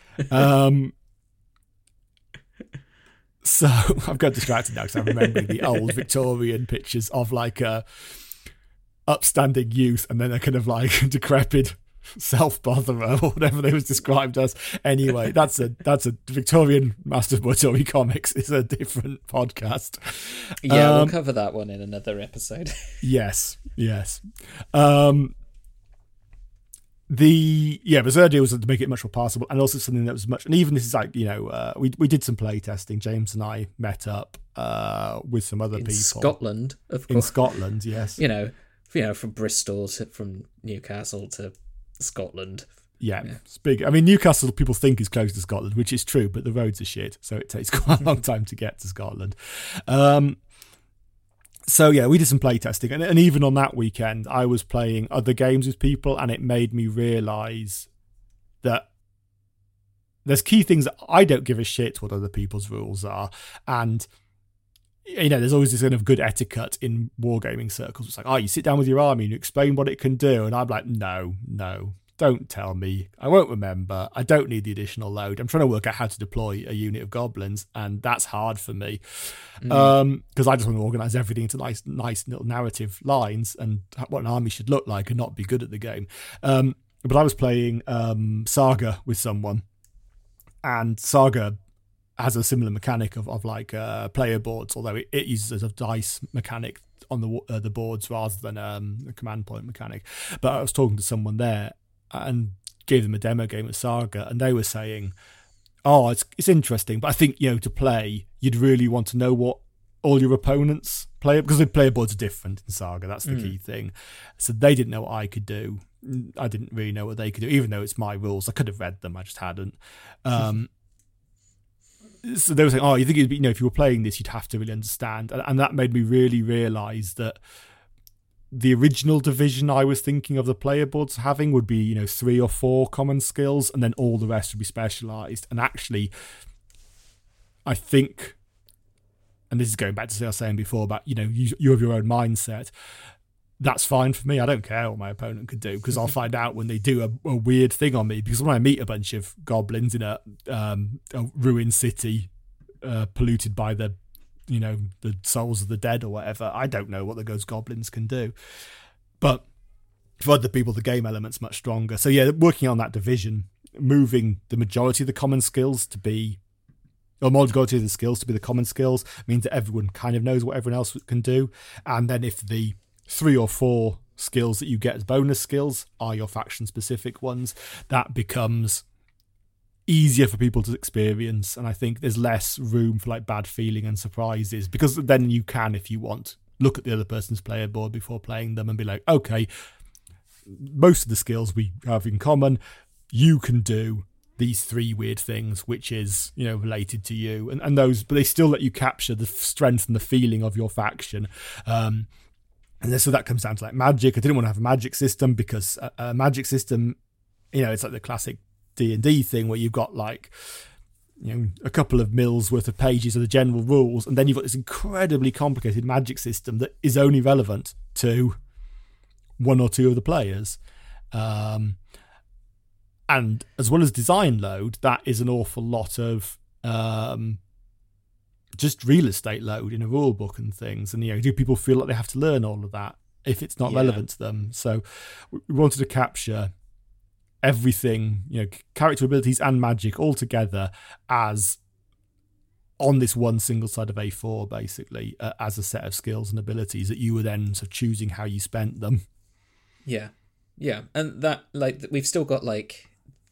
So I've got distracted now because I'm remembering the old Victorian pictures of like a upstanding youth and then a kind of like decrepit self-botherer or whatever they was described as. Anyway, that's a Victorian masturbatory comics. It's a different podcast. Yeah, we'll cover that one in another episode. Yes. But the idea was to make it much more passable, and also something that was much. And even this is like we did some play testing. James and I met up with some other people Scotland, of course. In Scotland, yes. From Bristol from Newcastle to Scotland. Yeah, it's big. I mean, Newcastle people think is close to Scotland, which is true, but the roads are shit, so it takes quite a long time to get to Scotland. So yeah, we did some playtesting, and even on that weekend, I was playing other games with people, and it made me realise that there's key things that I don't give a shit what other people's rules are, and there's always this kind of good etiquette in wargaming circles. It's like, you sit down with your army and you explain what it can do, and I'm like, no, don't tell me. I won't remember. I don't need the additional load. I'm trying to work out how to deploy a unit of goblins, and that's hard for me because I just want to organise everything into nice little narrative lines and what an army should look like and not be good at the game. But I was playing Saga with someone, and Saga has a similar mechanic of like player boards, although it uses a dice mechanic on the boards rather than a command point mechanic. But I was talking to someone there and gave them a demo game of Saga, and they were saying, it's interesting, but I think to play you'd really want to know what all your opponents play, because the player boards are different in Saga. That's the key thing. So they didn't know what I could do. I didn't really know what they could do, even though it's my rules. I could have read them, I just hadn't. so they were saying, oh, you think it'd be, if you were playing this, you'd have to really understand. And that made me really realise that the original division I was thinking of the player boards having would be, 3 or 4 common skills, and then all the rest would be specialised. And actually, I think, and this is going back to what I was saying before about, you have your own mindset. That's fine for me. I don't care what my opponent could do, because I'll find out when they do a weird thing on me. Because when I meet a bunch of goblins in a ruined city polluted by the souls of the dead or whatever, I don't know what those goblins can do. But for other people, the game element's much stronger. So yeah, working on that division, moving the majority of the common skills to be, or majority of the skills to be the common skills, means that everyone kind of knows what everyone else can do. And then if the 3 or 4 skills that you get as bonus skills are your faction specific ones, that becomes easier for people to experience. And I think there's less room for like bad feeling and surprises, because then you can, if you want, look at the other person's player board before playing them and be like, okay, most of the skills we have in common, you can do these 3 weird things, which is, related to you, and those, but they still let you capture the strength and the feeling of your faction. And then, so that comes down to like magic. I didn't want to have a magic system, because a magic system, it's like the classic D&D thing where you've got like, a couple of mils worth of pages of the general rules, and then you've got this incredibly complicated magic system that is only relevant to 1 or 2 of the players. And as well as design load, that is an awful lot of just real estate load in a rule book and things. And, do people feel like they have to learn all of that if it's not relevant to them? So we wanted to capture everything, character abilities and magic all together as on this one single side of A4, basically, as a set of skills and abilities that you were then sort of choosing how you spent them. Yeah. Yeah. And that, like, we've still got like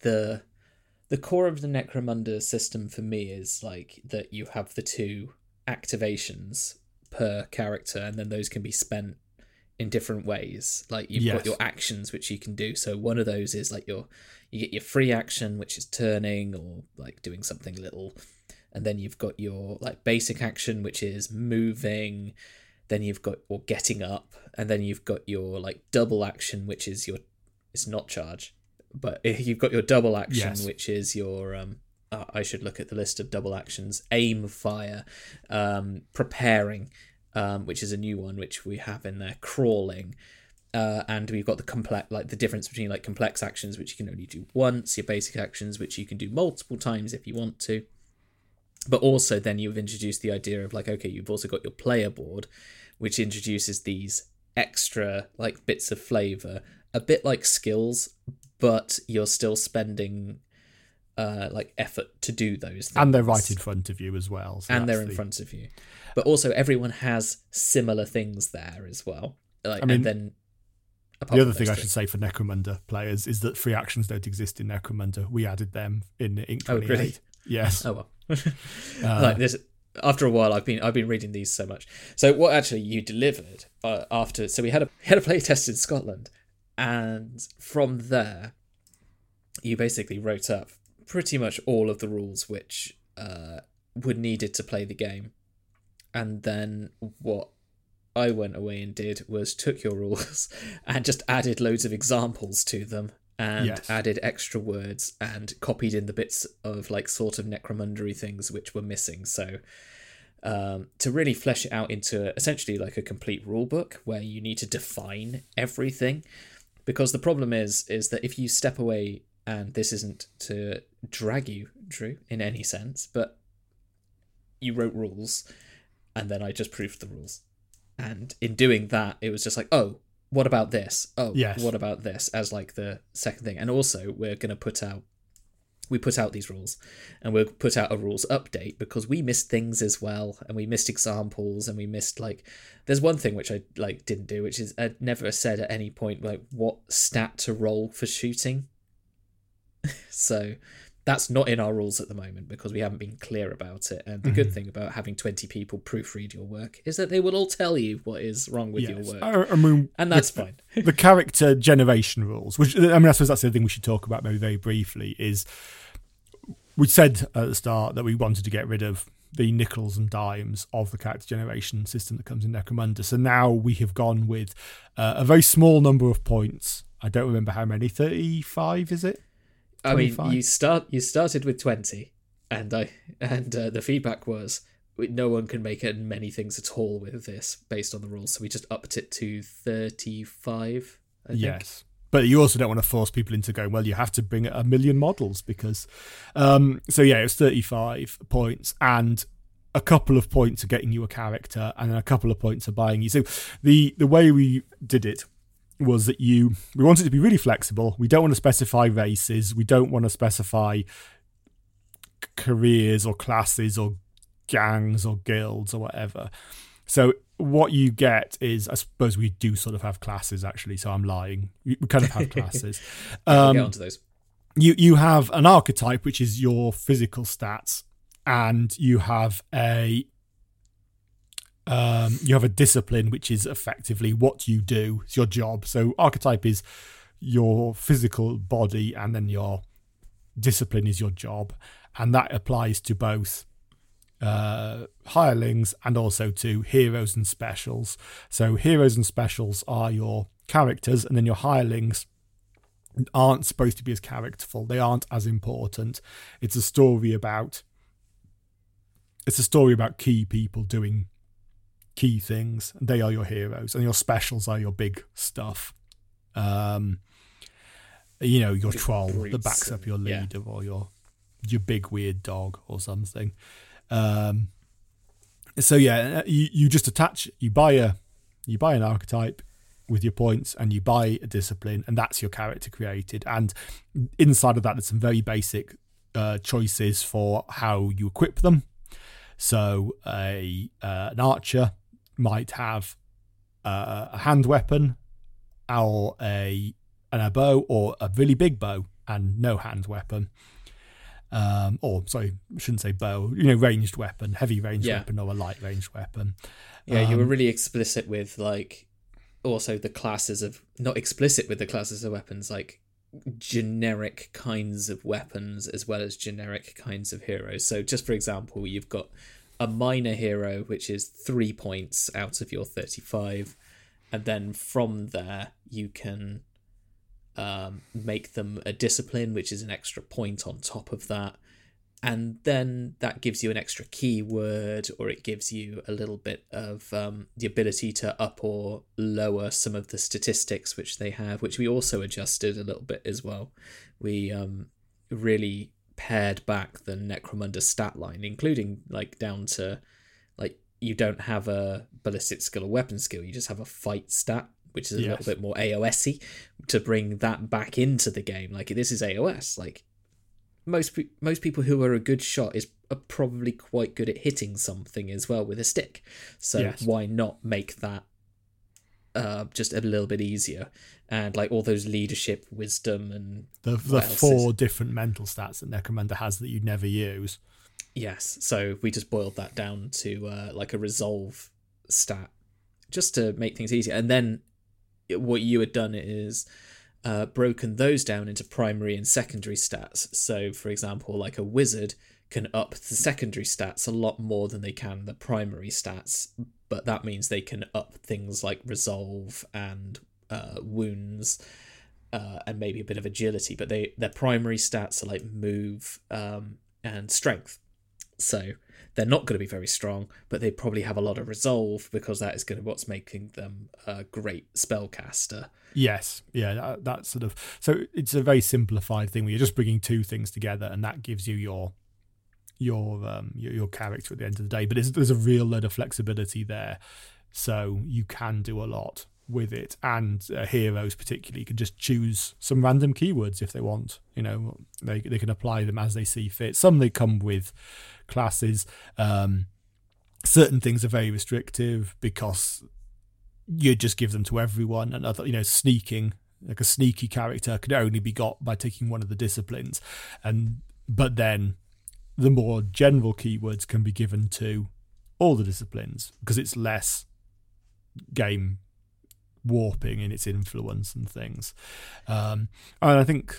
the core of the Necromunda system for me is like that you have the 2 activations per character, and then those can be spent in different ways. Like you've got your actions, which you can do. So one of those is like you get your free action, which is turning or like doing something little. And then you've got your like basic action, which is moving. Then you've got or getting up, and then you've got your like double action, which is it's not charge. But you've got your double action, which is your, I should look at the list of double actions, aim, fire, preparing, which is a new one, which we have in there, crawling. And we've got the difference between like complex actions, which you can only do once, your basic actions, which you can do multiple times if you want to. But also then you've introduced the idea of like, okay, you've also got your player board, which introduces these extra like bits of flavor, a bit like skills, but you're still spending like effort to do those things. And they're right in front of you as well. So and they're in front of you. But also everyone has similar things there as well. Like, and then the other thing I should say for Necromunda players is that free actions don't exist in Necromunda. We added them in Inc. 28. Oh, really? Yes. Oh, well. Like this, after a while, I've been reading these so much. So what actually you delivered after? So we had a play test in Scotland. And from there, you basically wrote up pretty much all of the rules which were needed to play the game. And then what I went away and did was took your rules and just added loads of examples to them and added extra words and copied in the bits of like sort of necromundary things which were missing. So to really flesh it out into essentially like a complete rule book where you need to define everything. Because the problem is that if you step away, and this isn't to drag you, Drew, in any sense, but you wrote rules, and then I just proofed the rules. And in doing that, it was just like, oh, what about this? Oh, what about this? As like the second thing. And also, we're going to put out these rules, and we'll put out a rules update because we missed things as well, and we missed examples, and we missed like there's one thing which I like didn't do, which is I never said at any point like what stat to roll for shooting. So that's not in our rules at the moment because we haven't been clear about it. And the good thing about having 20 people proofread your work is that they will all tell you what is wrong with your work. I mean, and that's fine. The character generation rules, which I mean, I suppose that's the thing we should talk about maybe very briefly, is we said at the start that we wanted to get rid of the nickels and dimes of the character generation system that comes in Necromunda. So now we have gone with a very small number of points. I don't remember how many. 35, is it? 25? I mean, you started with 20, and the feedback was no one can make many things at all with this based on the rules. So we just upped it to 35. I think. Yes. But you also don't want to force people into going, well, you have to bring 1 million models because... so, yeah, it was 35 points and a couple of points are getting you a character and then a couple of points are buying you. So the way we did it was that we wanted to be really flexible. We don't want to specify races. We don't want to specify careers or classes or gangs or guilds or whatever. So what you get is, I suppose we do sort of have classes actually, so I'm lying. We kind of have classes. We'll get onto those. You have an archetype, which is your physical stats, and you have a discipline, which is effectively what you do. It's your job. So archetype is your physical body, and then your discipline is your job, and that applies to both hirelings and also to heroes and specials. So heroes and specials are your characters, and then your hirelings aren't supposed to be as characterful. They aren't as important. It's a story about key people doing key things. They are your heroes, and your specials are your big stuff. Your troll that backs up your leader, or your big weird dog or something. You just attach. You buy an archetype with your points, and you buy a discipline, and that's your character created. And inside of that, there's some very basic choices for how you equip them. So an archer might have a hand weapon, or a bow, or a really big bow and no hand weapon. I shouldn't say bow, ranged weapon, heavy ranged weapon, or a light ranged weapon. Yeah, you were really explicit with also the classes of, not explicit with the classes of weapons, like generic kinds of weapons as well as generic kinds of heroes. So just for example, you've got a minor hero, which is 3 points out of your 35. And then from there, you can make them a discipline, which is an extra point on top of that, and then that gives you an extra keyword, or it gives you a little bit of the ability to up or lower some of the statistics which they have, which we also adjusted a little bit as well. We really pared back the Necromunda stat line, including down to you don't have a ballistic skill or weapon skill, you just have a fight stat, which is a little bit more AOS-y, to bring that back into the game. This is AOS. Most people who are a good shot are probably quite good at hitting something as well with a stick. So why not make that just a little bit easier? And all those leadership, wisdom, and the 4 different mental stats that Necromunda has that you'd never use. Yes. So we just boiled that down to a resolve stat, just to make things easier. And then what you had done is broken those down into primary and secondary stats. So, for example, a wizard can up the secondary stats a lot more than they can the primary stats, but that means they can up things like resolve and wounds and maybe a bit of agility, but their primary stats are move and strength. So they're not going to be very strong, but they probably have a lot of resolve, because that is what's making them a great spellcaster. Yes, yeah, that's sort of... So it's a very simplified thing where you're just bringing 2 things together, and that gives you your character at the end of the day. But there's a real lot of flexibility there, so you can do a lot with it. And heroes particularly can just choose some random keywords if they want. They can apply them as they see fit. Some they come with classes. Certain things are very restrictive because you just give them to everyone. And other, sneaking, a sneaky character can only be got by taking one of the disciplines. But then the more general keywords can be given to all the disciplines, because it's less game warping in its influence and things. And I think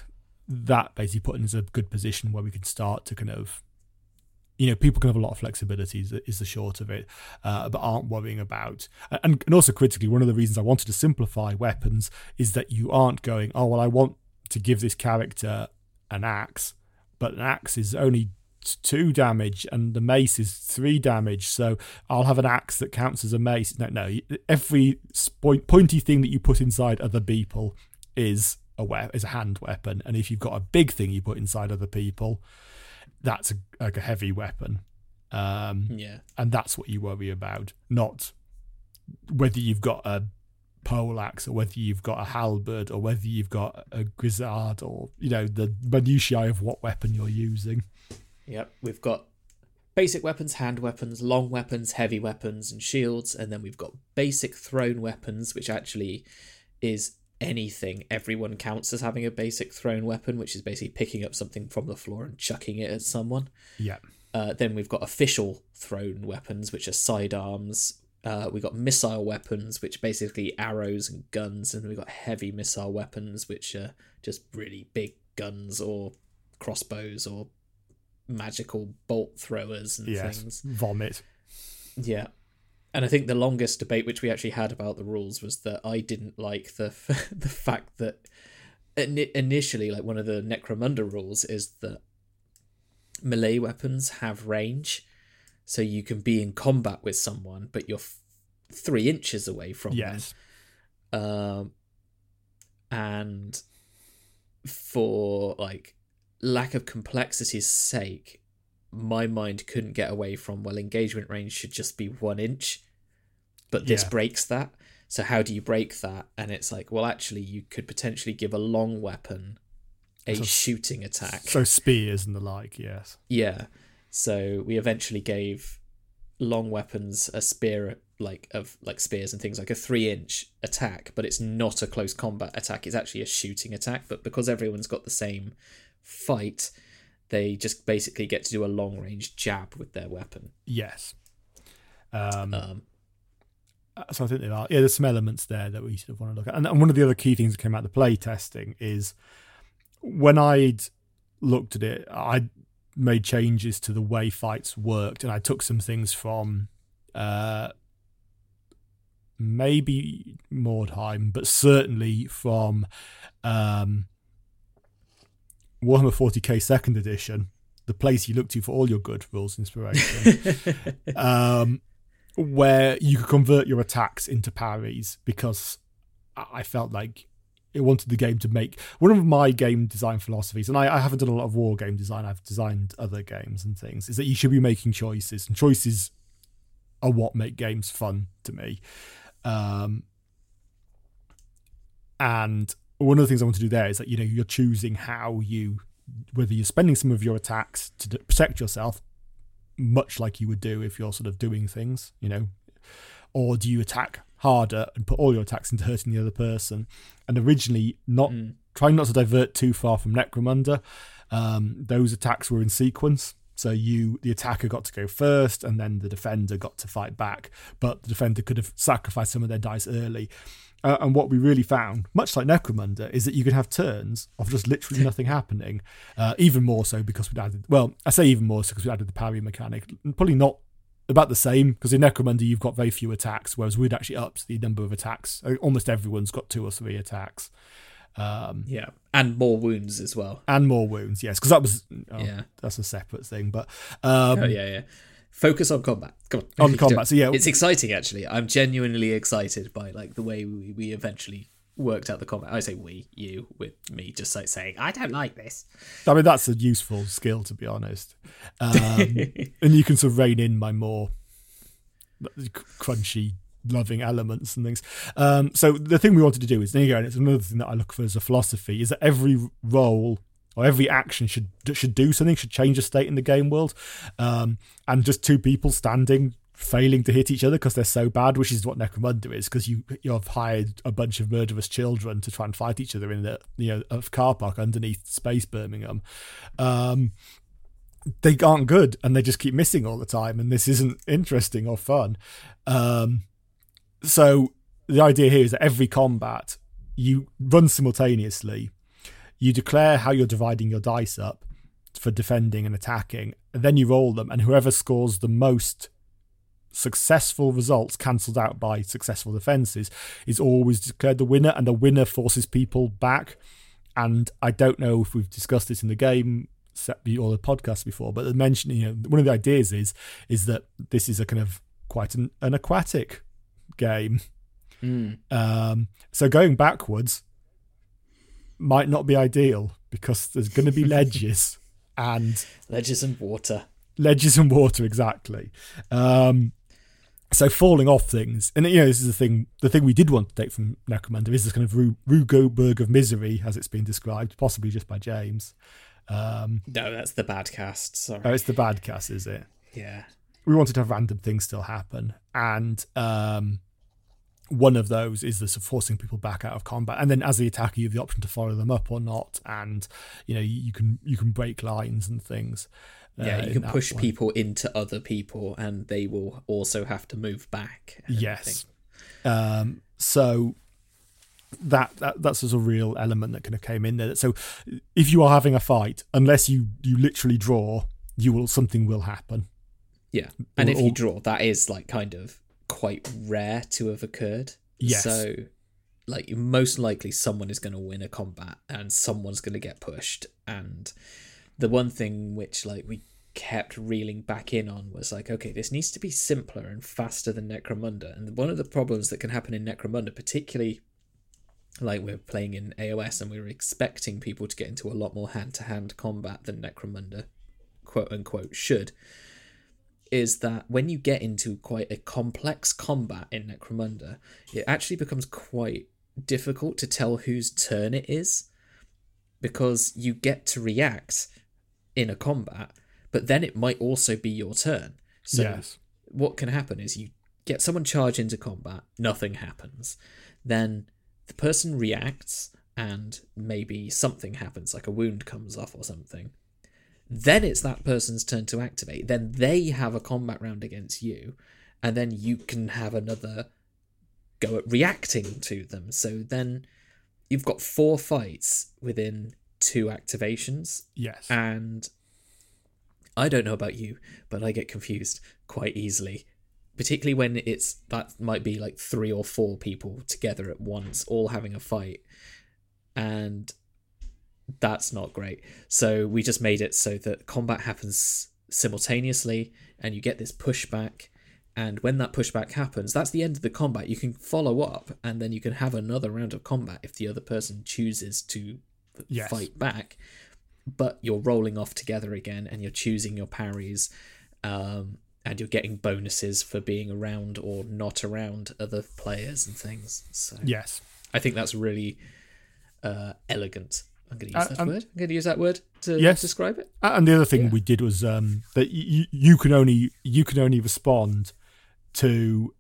that basically put us in a good position where we can start to kind of, people can have a lot of flexibility is the short of it, but aren't worrying about. And also critically, one of the reasons I wanted to simplify weapons is that you aren't going, oh, well, I want to give this character an axe, but an axe is only 2 damage and the mace is 3 damage, so I'll have an axe that counts as a mace. No, every pointy thing that you put inside other people is a hand weapon, and if you've got a big thing you put inside other people, that's a heavy weapon. And that's what you worry about, not whether you've got a poleaxe or whether you've got a halberd or whether you've got a grizzard or the minutiae of what weapon you're using. Yep, we've got basic weapons, hand weapons, long weapons, heavy weapons, and shields, and then we've got basic thrown weapons, which actually is anything. Everyone counts as having a basic thrown weapon, which is basically picking up something from the floor and chucking it at someone. Yeah. Then we've got official thrown weapons, which are sidearms. We've got missile weapons, which basically arrows and guns, and we've got heavy missile weapons, which are just really big guns or crossbows or magical bolt throwers and things. Vomit. Yeah. And I think the longest debate which we actually had about the rules was that I didn't like the fact that initially, like, one of the Necromunda rules is that melee weapons have range, so you can be in combat with someone, but you're 3 inches away from them. And for like lack of complexity's sake, my mind couldn't get away from, well, engagement range should just be 1 inch, but this breaks that. So how do you break that? And it's like, well, actually, you could potentially give a long weapon a shooting attack. So spears and the like, yes. Yeah. So we eventually gave long weapons a spear, like spears and things, like a 3-inch attack, but it's not a close combat attack. It's actually a shooting attack. But because everyone's got the same fight, they just basically get to do a long range jab with their weapon. Yes. So I think there are, there's some elements there that we sort of want to look at. And one of the other key things that came out of the play testing is when I'd looked at it, I made changes to the way fights worked, and I took some things from maybe Mordheim, but certainly from Warhammer 40k 2nd edition, the place you look to for all your good rules inspiration, where you could convert your attacks into parries, because I felt like it wanted the game to make... One of my game design philosophies, and I haven't done a lot of war game design, I've designed other games and things, is that you should be making choices, and choices are what make games fun to me. And one of the things I want to do there is that, you're choosing whether you're spending some of your attacks to protect yourself, much like you would do if you're sort of doing things, or do you attack harder and put all your attacks into hurting the other person? And originally, trying not to divert too far from Necromunda, those attacks were in sequence. So the attacker got to go first, and then the defender got to fight back. But the defender could have sacrificed some of their dice early. And what we really found, much like Necromunda, is that you could have turns of just literally nothing happening. Even more so because we'd added... Well, I say even more so because we added the parry mechanic. Probably not about the same, because in Necromunda you've got very few attacks, whereas we'd actually upped the number of attacks. Almost everyone's got 2 or 3 attacks. And more wounds as well. And more wounds, yes, because that was... that's a separate thing, but... Focus on combat. Come on. On combat, so yeah. It's exciting, actually. I'm genuinely excited by the way we eventually worked out the combat. I say we, you, with me just saying, I don't like this. I mean, that's a useful skill, to be honest. And you can sort of rein in my more crunchy, loving elements and things. So the thing we wanted to do is, and it's another thing that I look for as a philosophy, is that every role... or every action should do something, should change a state in the game world. And just 2 people standing, failing to hit each other because they're so bad, which is what Necromunda is, because you've hired a bunch of murderous children to try and fight each other in a car park underneath Space Birmingham. They aren't good, and they just keep missing all the time, and this isn't interesting or fun. So the idea here is that every combat, you run simultaneously. you declare how you're dividing your dice up for defending and attacking, and then you roll them, and whoever scores the most successful results cancelled out by successful defences is always declared the winner, and the winner forces people back. And I don't know if we've discussed this in the game or the podcast before, but mentioning, one of the ideas is that this is a kind of quite an aquatic game. So going backwards might not be ideal, because there's going to be ledges and water. Ledges and water, exactly. So falling off things, and this is the thing we did want to take from Necromunda is this kind of Rue Goldberg of misery, as it's been described, possibly just by James. No, that's the bad cast. Sorry. Oh, it's the bad cast, is it? Yeah. We wanted to have random things still happen, and one of those is this of forcing people back out of combat, and then as the attacker, you have the option to follow them up or not, and you can break lines and things. Yeah, you can push people into other people, and they will also have to move back. Yes. So that's a real element that kind of came in there. So if you are having a fight, unless you literally draw, something will happen. Yeah, and if you draw, that is like kind of quite rare to have occurred. Yes. So like most likely someone is going to win a combat and someone's going to get pushed. And the one thing which like we kept reeling back in on was like, okay, this needs to be simpler and faster than Necromunda. And one of the problems that can happen in Necromunda, particularly like we're playing in AOS and we were expecting people to get into a lot more hand-to-hand combat than Necromunda, quote unquote, should, is that when you get into quite a complex combat in Necromunda, it actually becomes quite difficult to tell whose turn it is, because you get to react in a combat, but then it might also be your turn. So yes. What can happen is you get someone charge into combat, nothing happens. Then the person reacts and maybe something happens, like a wound comes off or something. Then it's that person's turn to activate. Then they have a combat round against you, and then you can have another go at reacting to them. So then you've got 4 fights within 2 activations. Yes. And I don't know about you, but I get confused quite easily, particularly when that might be like 3 or 4 people together at once, all having a fight. And that's not great. So we just made it so that combat happens simultaneously and you get this pushback, and when that pushback happens, that's the end of the combat. You can follow up and then you can have another round of combat if the other person chooses to fight back, but you're rolling off together again and you're choosing your parries, and you're getting bonuses for being around or not around other players and things. So yes, I think that's really elegant. I'm going to use that word. I'm going to use that word to describe it. And the other thing we did was that you can only respond to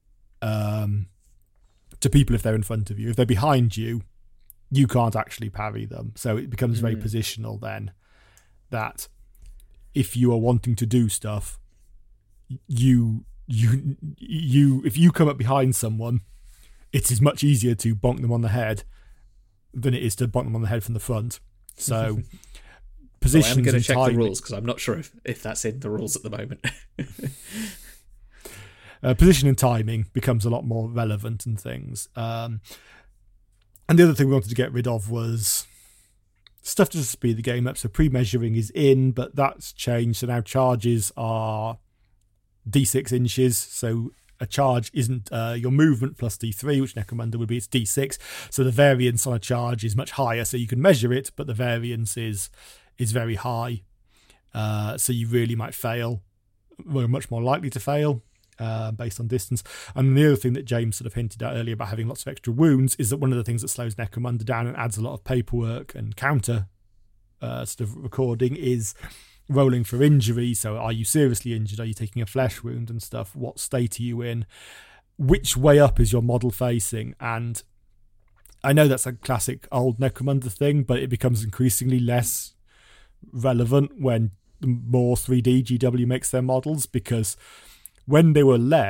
people if they're in front of you. If they're behind you, you can't actually parry them. So it becomes very positional then. That if you are wanting to do stuff, you if you come up behind someone, it is much easier to bonk them on the head than it is to bonk them on the head from the front. So positions. I'm going to check the rules because I'm not sure if that's in the rules at the moment. Position and timing becomes a lot more relevant and things. And the other thing we wanted to get rid of was stuff to just speed the game up. So pre-measuring is in, but that's changed. So now charges are D6 inches. So a charge isn't your movement plus D3, which Necromunda would be, it's D6. So the variance on a charge is much higher. So you can measure it, but the variance is very high. So you really might fail. We're much more likely to fail based on distance. And the other thing that James sort of hinted at earlier about having lots of extra wounds is that one of the things that slows Necromunda down and adds a lot of paperwork and counter sort of recording is rolling for injury. So are you seriously injured? Are you taking a flesh wound and stuff? What state are you in? Which way up is your model facing? And I know that's a classic old Necromunda thing, but it becomes increasingly less relevant when more 3D GW makes their models, because when they were led,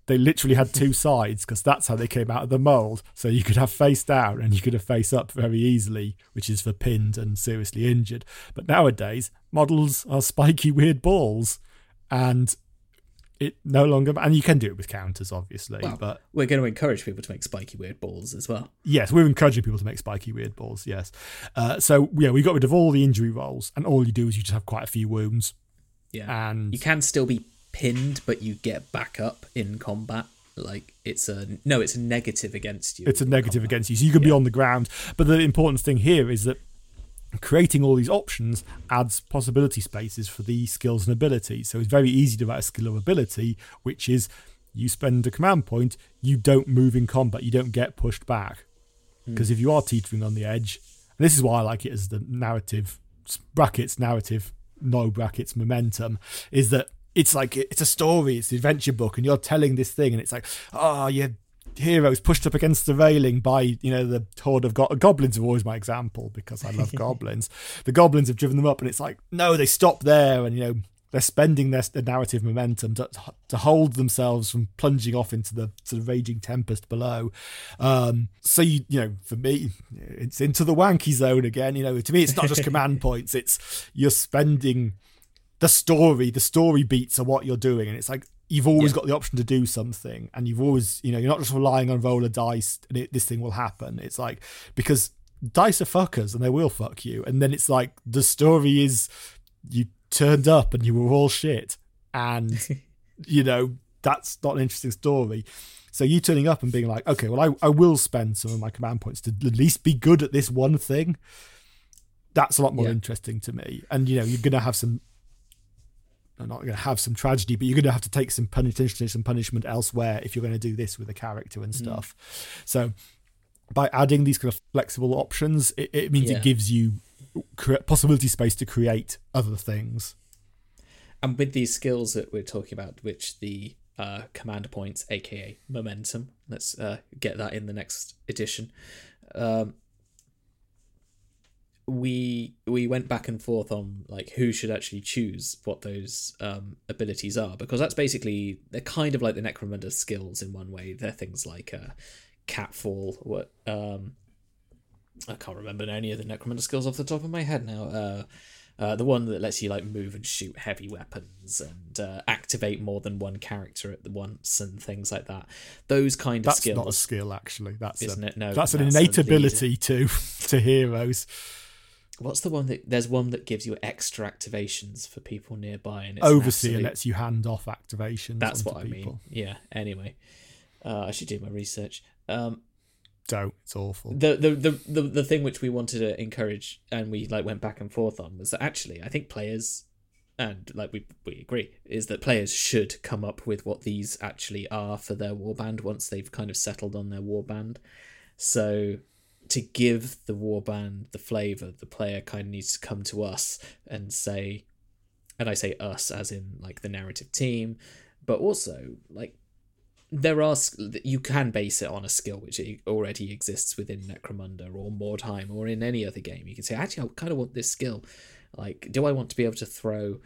they literally had two sides because that's how they came out of the mold. So you could have face down and you could have face up very easily, which is for pinned and seriously injured. But nowadays, models are spiky, weird balls, and it no longer. And you can do it with counters, obviously. Well, but we're going to encourage people to make spiky, weird balls as well. yes, we're encouraging people to make spiky, weird balls. Yes. So yeah, we got rid of all the injury rolls, and all you do is you just have quite a few wounds. Yeah, and you can still be pinned, but you get back up in combat. Like it's a negative against you. It's a negative against you, so you can be on the ground. But the important thing here is that creating all these options adds possibility spaces for these skills and abilities. So it's very easy to write a skill or ability, which is you spend a command point, you don't move in combat, you don't get pushed back. Because if you are teetering on the edge, and this is why I like it as the narrative, brackets narrative, no brackets momentum, is that it's like it's a story, it's the adventure book, and you're telling this thing, and it's like, oh, your heroes pushed up against the railing by, the horde of goblins are always my example because I love goblins. The goblins have driven them up, and it's like, no, they stop there, and they're spending their narrative momentum to hold themselves from plunging off into the sort of raging tempest below. So for me, it's into the wanky zone again. To me, it's not just command points; it's you're spending the story. The story beats are what you're doing, and it's like you've always got the option to do something, and you've always, you're not just relying on roll a dice and this thing will happen. It's like, because dice are fuckers and they will fuck you, and then it's like the story is you turned up and you were all shit, and that's not an interesting story. So you turning up and being like, okay, well, I will spend some of my command points to at least be good at this one thing. That's a lot more interesting to me. And you're gonna have some, not going to have some tragedy, but you're going to have to take some punishment elsewhere if you're going to do this with a character and stuff. So by adding these kind of flexible options, it means it gives you possibility space to create other things. And with these skills that we're talking about, which the command points, aka momentum, let's get that in the next edition. We went back and forth on like who should actually choose what those abilities are, because that's basically, they're kind of like the Necromunda skills in one way. They're things like catfall. What I can't remember any of the Necromunda skills off the top of my head now. The one that lets you like move and shoot heavy weapons and activate more than one character at once and things like that. Those kind of skills. That's not a skill, actually. That's isn't it? No, that's an innate ability to heroes. What's the one there's one that gives you extra activations for people nearby, and it's Overseer lets you hand off activations. That's what people. I mean. Yeah. Anyway, I should do my research. Don't. It's awful. The thing which we wanted to encourage, and we like went back and forth on, was that actually I think players, and like we agree, is that players should come up with what these actually are for their warband once they've kind of settled on their warband. So to give the warband the flavour, the player kind of needs to come to us and say, and I say us as in like the narrative team, but also like you can base it on a skill which already exists within Necromunda or Mordheim or in any other game. You can say, actually, I kind of want this skill. Like, do I want to be able to throw,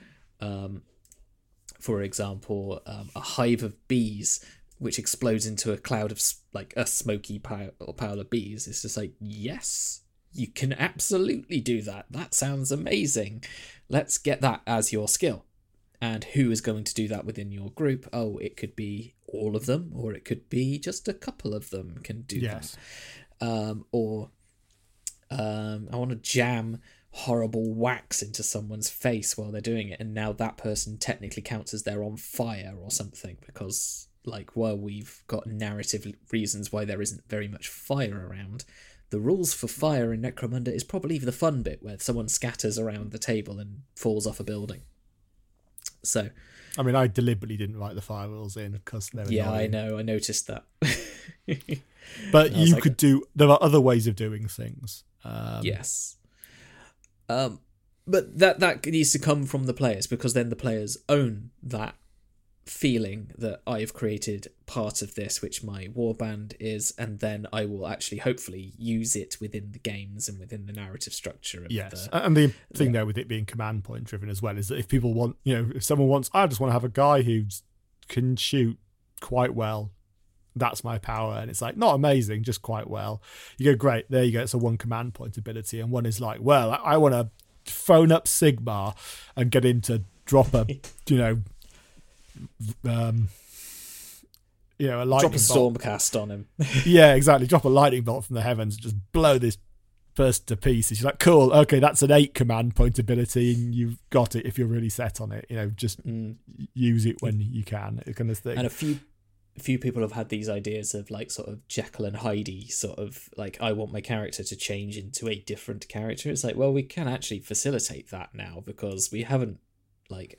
for example, a hive of bees which explodes into a cloud of like a smoky pile of bees? It's just like, yes, you can absolutely do that. That sounds amazing. Let's get that as your skill. And who is going to do that within your group? Oh, it could be all of them, or it could be just a couple of them can do that. I want to jam horrible wax into someone's face while they're doing it, and now that person technically counts as they're on fire or something, because like, well, we've got narrative reasons why there isn't very much fire around. The rules for fire in Necromunda is probably the fun bit where someone scatters around the table and falls off a building. So, I mean, I deliberately didn't write the fire rules in because they're annoying. I know, I noticed that. But you could do. There are other ways of doing things. Yes. But that needs to come from the players, because then the players own that feeling that I've created part of this, which my warband is, and then I will actually hopefully use it within the games and within the narrative structure. And the thing there with it being command point driven as well is that if people want, if someone wants, I just want to have a guy who can shoot quite well. That's my power. And it's like, not amazing, just quite well. You go, great, there you go. It's a one command point ability. And one is like, well, I want to phone up Sigmar and get him to drop a, a lightning drop a bolt. Stormcast on him. Yeah, exactly. Drop a lightning bolt from the heavens and just blow this person to pieces. You're like, cool, okay, that's an 8 command point ability and you've got it if you're really set on it. Just use it when you can, kind of thing. And a few people have had these ideas of like sort of Jekyll and Hyde sort of like, I want my character to change into a different character. It's like, well, we can actually facilitate that now because we haven't like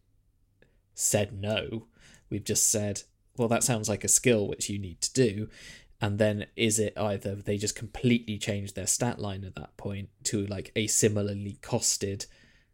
said no. We've just said, well, that sounds like a skill which you need to do. And then is it either they just completely change their stat line at that point to like a similarly costed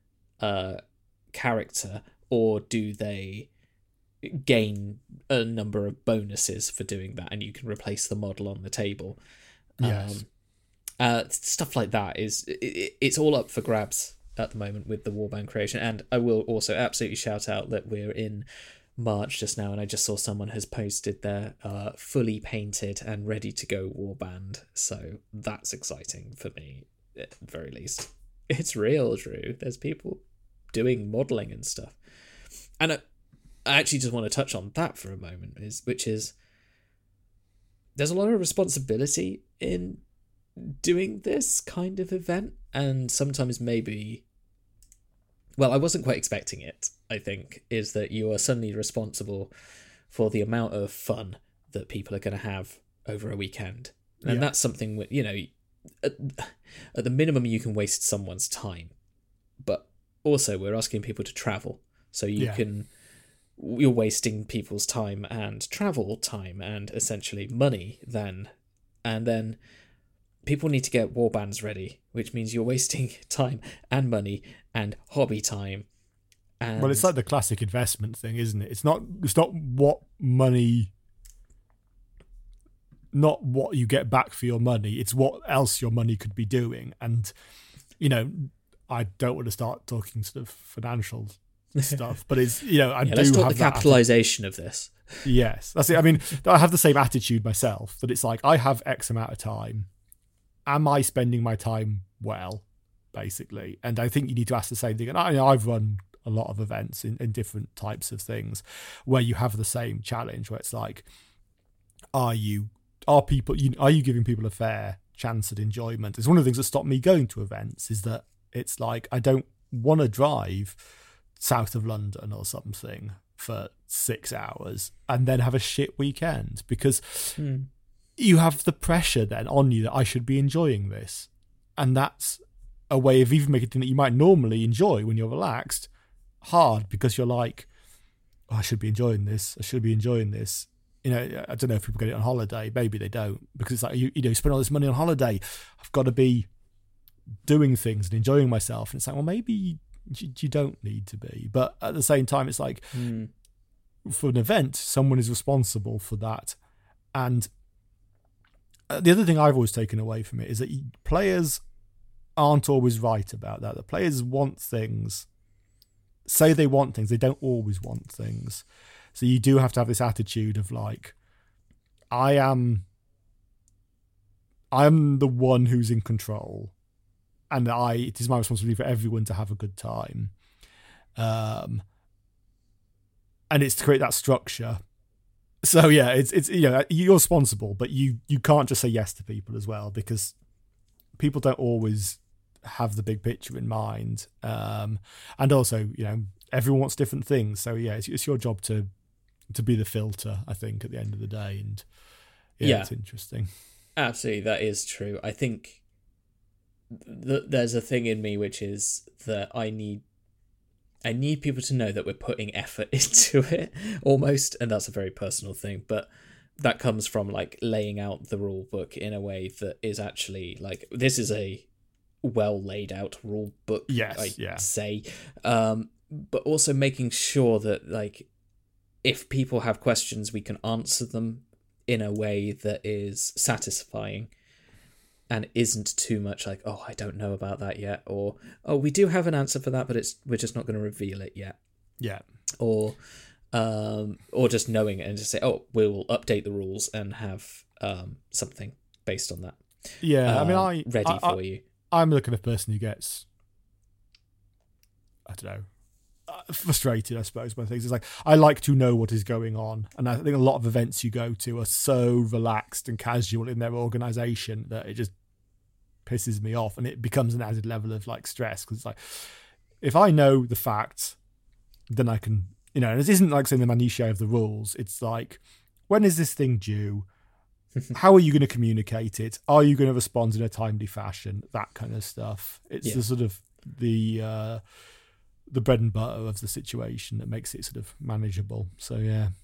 character, or do they gain a number of bonuses for doing that and you can replace the model on the table? Yes. Stuff like that it's all up for grabs at the moment with the warband creation. And I will also absolutely shout out that we're in March just now, and I just saw someone has posted their fully painted and ready to go warband, so that's exciting for me at the very least. It's real, Drew. There's people doing modelling and stuff. And I actually just want to touch on that for a moment, which is there's a lot of responsibility in doing this kind of event, and sometimes maybe, well, I wasn't quite expecting it, I think, is that you are suddenly responsible for the amount of fun that people are going to have over a weekend. And that's something that, at the minimum you can waste someone's time, but also we're asking people to travel, so you're wasting people's time and travel time and essentially money then. And then people need to get warbands ready, which means you're wasting time and money and hobby time. And... well, it's like the classic investment thing, isn't it? It's not what money, not what you get back for your money. It's what else your money could be doing. And, I don't want to start talking sort of financial stuff, but it's, let's talk the capitalization of this. Yes, that's it. I mean, I have the same attitude myself, that it's like, I have X amount of time. Am I spending my time well, basically? And I think you need to ask the same thing. And I've run a lot of events in different types of things where you have the same challenge, where it's like, are you giving people a fair chance at enjoyment? It's one of the things that stopped me going to events, is that it's like, I don't want to drive south of London or something for 6 hours and then have a shit weekend, because you have the pressure then on you that I should be enjoying this. And that's a way of even making a thing that you might normally enjoy when you're relaxed hard, because you're like, oh, I should be enjoying this. I should be enjoying this. I don't know if people get it on holiday. Maybe they don't, because it's like, you spend all this money on holiday. I've got to be doing things and enjoying myself. And it's like, well, maybe you don't need to be. But at the same time, it's like, for an event, someone is responsible for that. And the other thing I've always taken away from it is that players aren't always right about that. The players want things, say they want things, they don't always want things. So you do have to have this attitude of like, I am the one who's in control, and it is my responsibility for everyone to have a good time. And it's to create that structure. So yeah, it's you're responsible, but you can't just say yes to people as well, because people don't always have the big picture in mind. And also, everyone wants different things. So yeah, it's your job to be the filter, I think, at the end of the day. And yeah, it's interesting. Absolutely, that is true. I think there's a thing in me which is that I need people to know that we're putting effort into it, almost, and that's a very personal thing, but that comes from like laying out the rule book in a way that is actually like, this is a well laid out rule book, say, but also making sure that like, if people have questions, we can answer them in a way that is satisfying and isn't too much like, oh, I don't know about that yet, or, oh, we do have an answer for that, but we're just not going to reveal it yet. Yeah. Or or just knowing it and just say, oh, we'll update the rules and have something based on that. Yeah, I mean, ready for you. I'm the kind of person who gets, I don't know, frustrated, I suppose, by things. It's like, I like to know what is going on. And I think a lot of events you go to are so relaxed and casual in their organisation that it just pisses me off. And it becomes an added level of like stress. Because it's like, if I know the facts, then I can, and it isn't like saying the minutiae of the rules. It's like, when is this thing due? How are you going to communicate it? Are you going to respond in a timely fashion? That kind of stuff. It's the sort of the bread and butter of the situation that makes it sort of manageable. So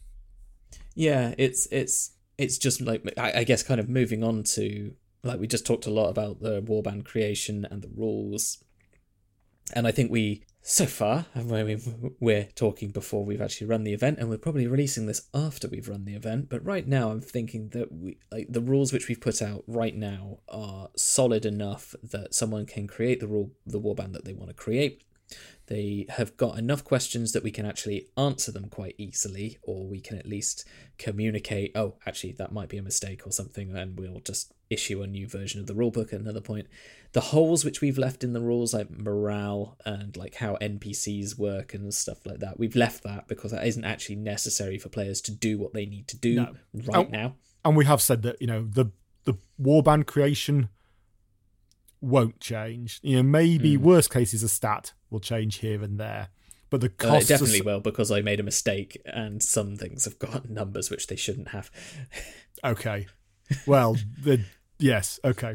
yeah, it's just like, I guess, kind of moving on to, like, we just talked a lot about the warband creation and the rules, and I think so far, we're talking before we've actually run the event, and we're probably releasing this after we've run the event, but right now I'm thinking that the rules which we've put out right now are solid enough that someone can create the warband that they want to create. They have got enough questions that we can actually answer them quite easily, or we can at least communicate, oh, actually, that might be a mistake or something, and we'll just issue a new version of the rulebook at another point. The holes which we've left in the rules, like morale and like how NPCs work and stuff like that, we've left that because that isn't actually necessary for players to do what they need to do now. And we have said that, the warband creation won't change. Maybe worst cases a stat will change here and there, but the cost it definitely will, because I made a mistake and some things have got numbers which they shouldn't have. Okay, well, yes, okay,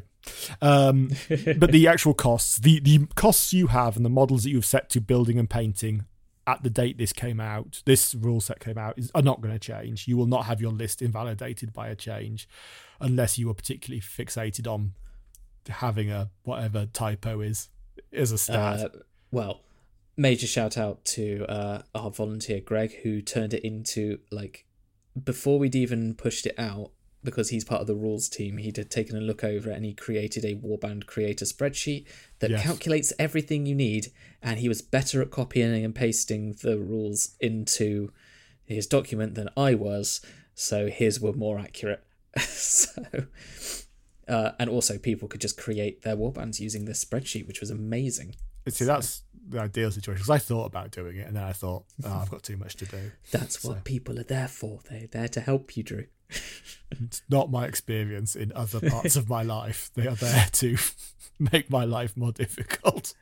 but the actual costs, the costs you have and the models that you've set to building and painting at the date this rule set came out, are not going to change. You will not have your list invalidated by a change unless you are particularly fixated on having a whatever typo is a stat. Well, major shout out to our volunteer Greg, who turned it into, like, before we'd even pushed it out, because he's part of the rules team, he'd taken a look over it and he created a warband creator spreadsheet that calculates everything you need, and he was better at copying and pasting the rules into his document than I was, so his were more accurate. And also people could just create their warbands using this spreadsheet, which was amazing. See, that's the ideal situation, because I thought about doing it and then I thought, I've got too much to do. That's what people are there for. They're there to help you, Drew. It's not my experience in other parts of my life. They are there to make my life more difficult.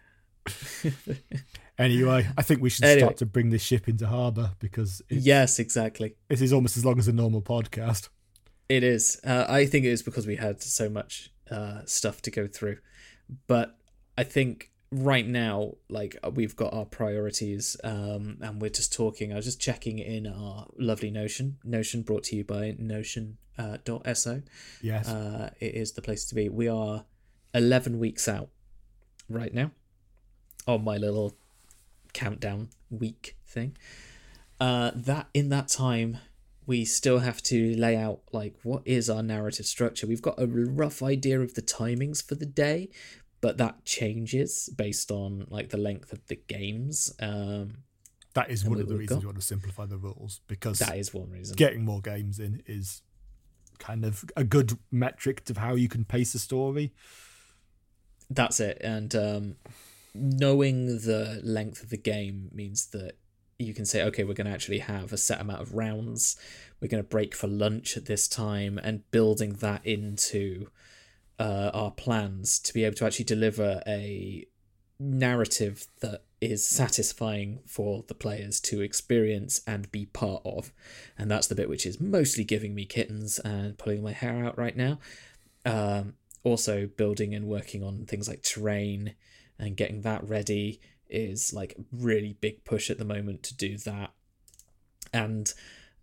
Anyway, I think we should start to bring this ship into harbour, because yes, exactly. It is almost as long as a normal podcast. It is. I think it is because we had so much stuff to go through. But I think right now, like, we've got our priorities, and we're just talking. I was just checking in our lovely Notion brought to you by Notion.so. Yes. It is the place to be. We are 11 weeks out right now on my little countdown week thing. That in that time, we still have to lay out, like, what is our narrative structure. We've got a rough idea of the timings for the day, but that changes based on, like, the length of the games. That is one of the reasons you want to simplify the rules, because that is one reason. Getting more games in is kind of a good metric to how you can pace a story. That's it. And knowing the length of the game means that you can say, okay, we're going to actually have a set amount of rounds. We're going to break for lunch at this time, and building that into our plans to be able to actually deliver a narrative that is satisfying for the players to experience and be part of. And that's the bit which is mostly giving me kittens and pulling my hair out right now. Also, building and working on things like terrain and getting that ready is like really big push at the moment to do that. And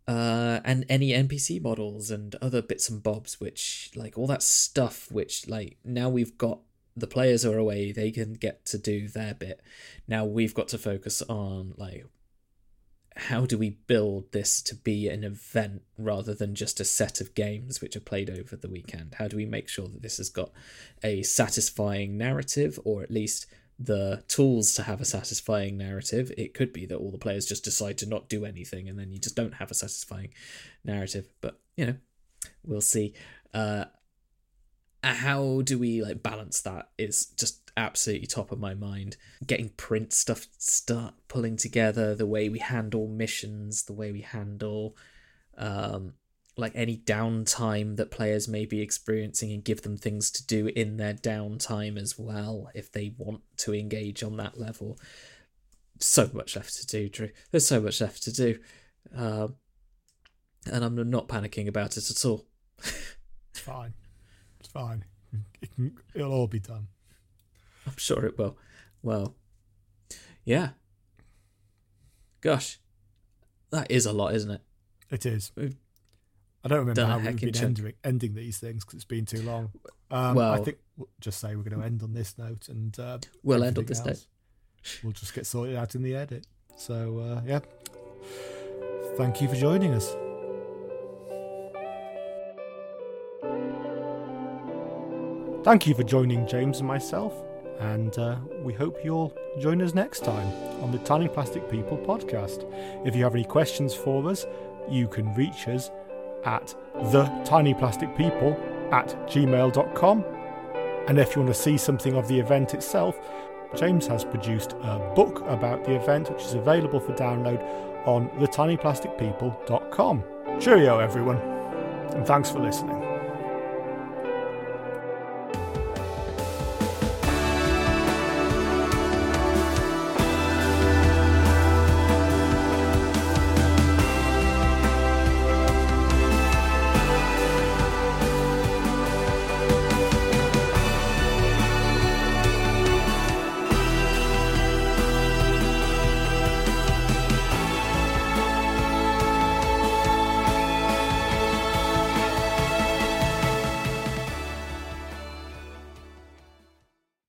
any NPC models and other bits and bobs, which, like, all that stuff, which, like, now we've got the players are away, they can get to do their bit. Now we've got to focus on, like, how do we build this to be an event rather than just a set of games which are played over the weekend? How do we make sure that this has got a satisfying narrative, or at least the tools to have a satisfying narrative. It could be that all the players just decide to not do anything and then you just don't have a satisfying narrative. But, we'll see. How do we balance that is just absolutely top of my mind. Getting print stuff start pulling together, the way we handle missions, the way we handle any downtime that players may be experiencing, and give them things to do in their downtime as well if they want to engage on that level. So much left to do, Drew. There's so much left to do. And I'm not panicking about it at all. It's fine. It's fine. It'll all be done. I'm sure it will. Well, yeah. Gosh, that is a lot, isn't it? It is. I don't remember how we've been ending these things because it's been too long. I think we'll just say we're going to end on this note, and we'll end on this note. We'll just get sorted out in the edit. So, yeah. Thank you for joining us. Thank you for joining James and myself, and we hope you'll join us next time on the Tiny Plastic People podcast. If you have any questions for us, you can reach us at thetinyplasticpeople@gmail.com. And if you want to see something of the event itself, James has produced a book about the event, which is available for download on thetinyplasticpeople.com. Cheerio, everyone, and thanks for listening.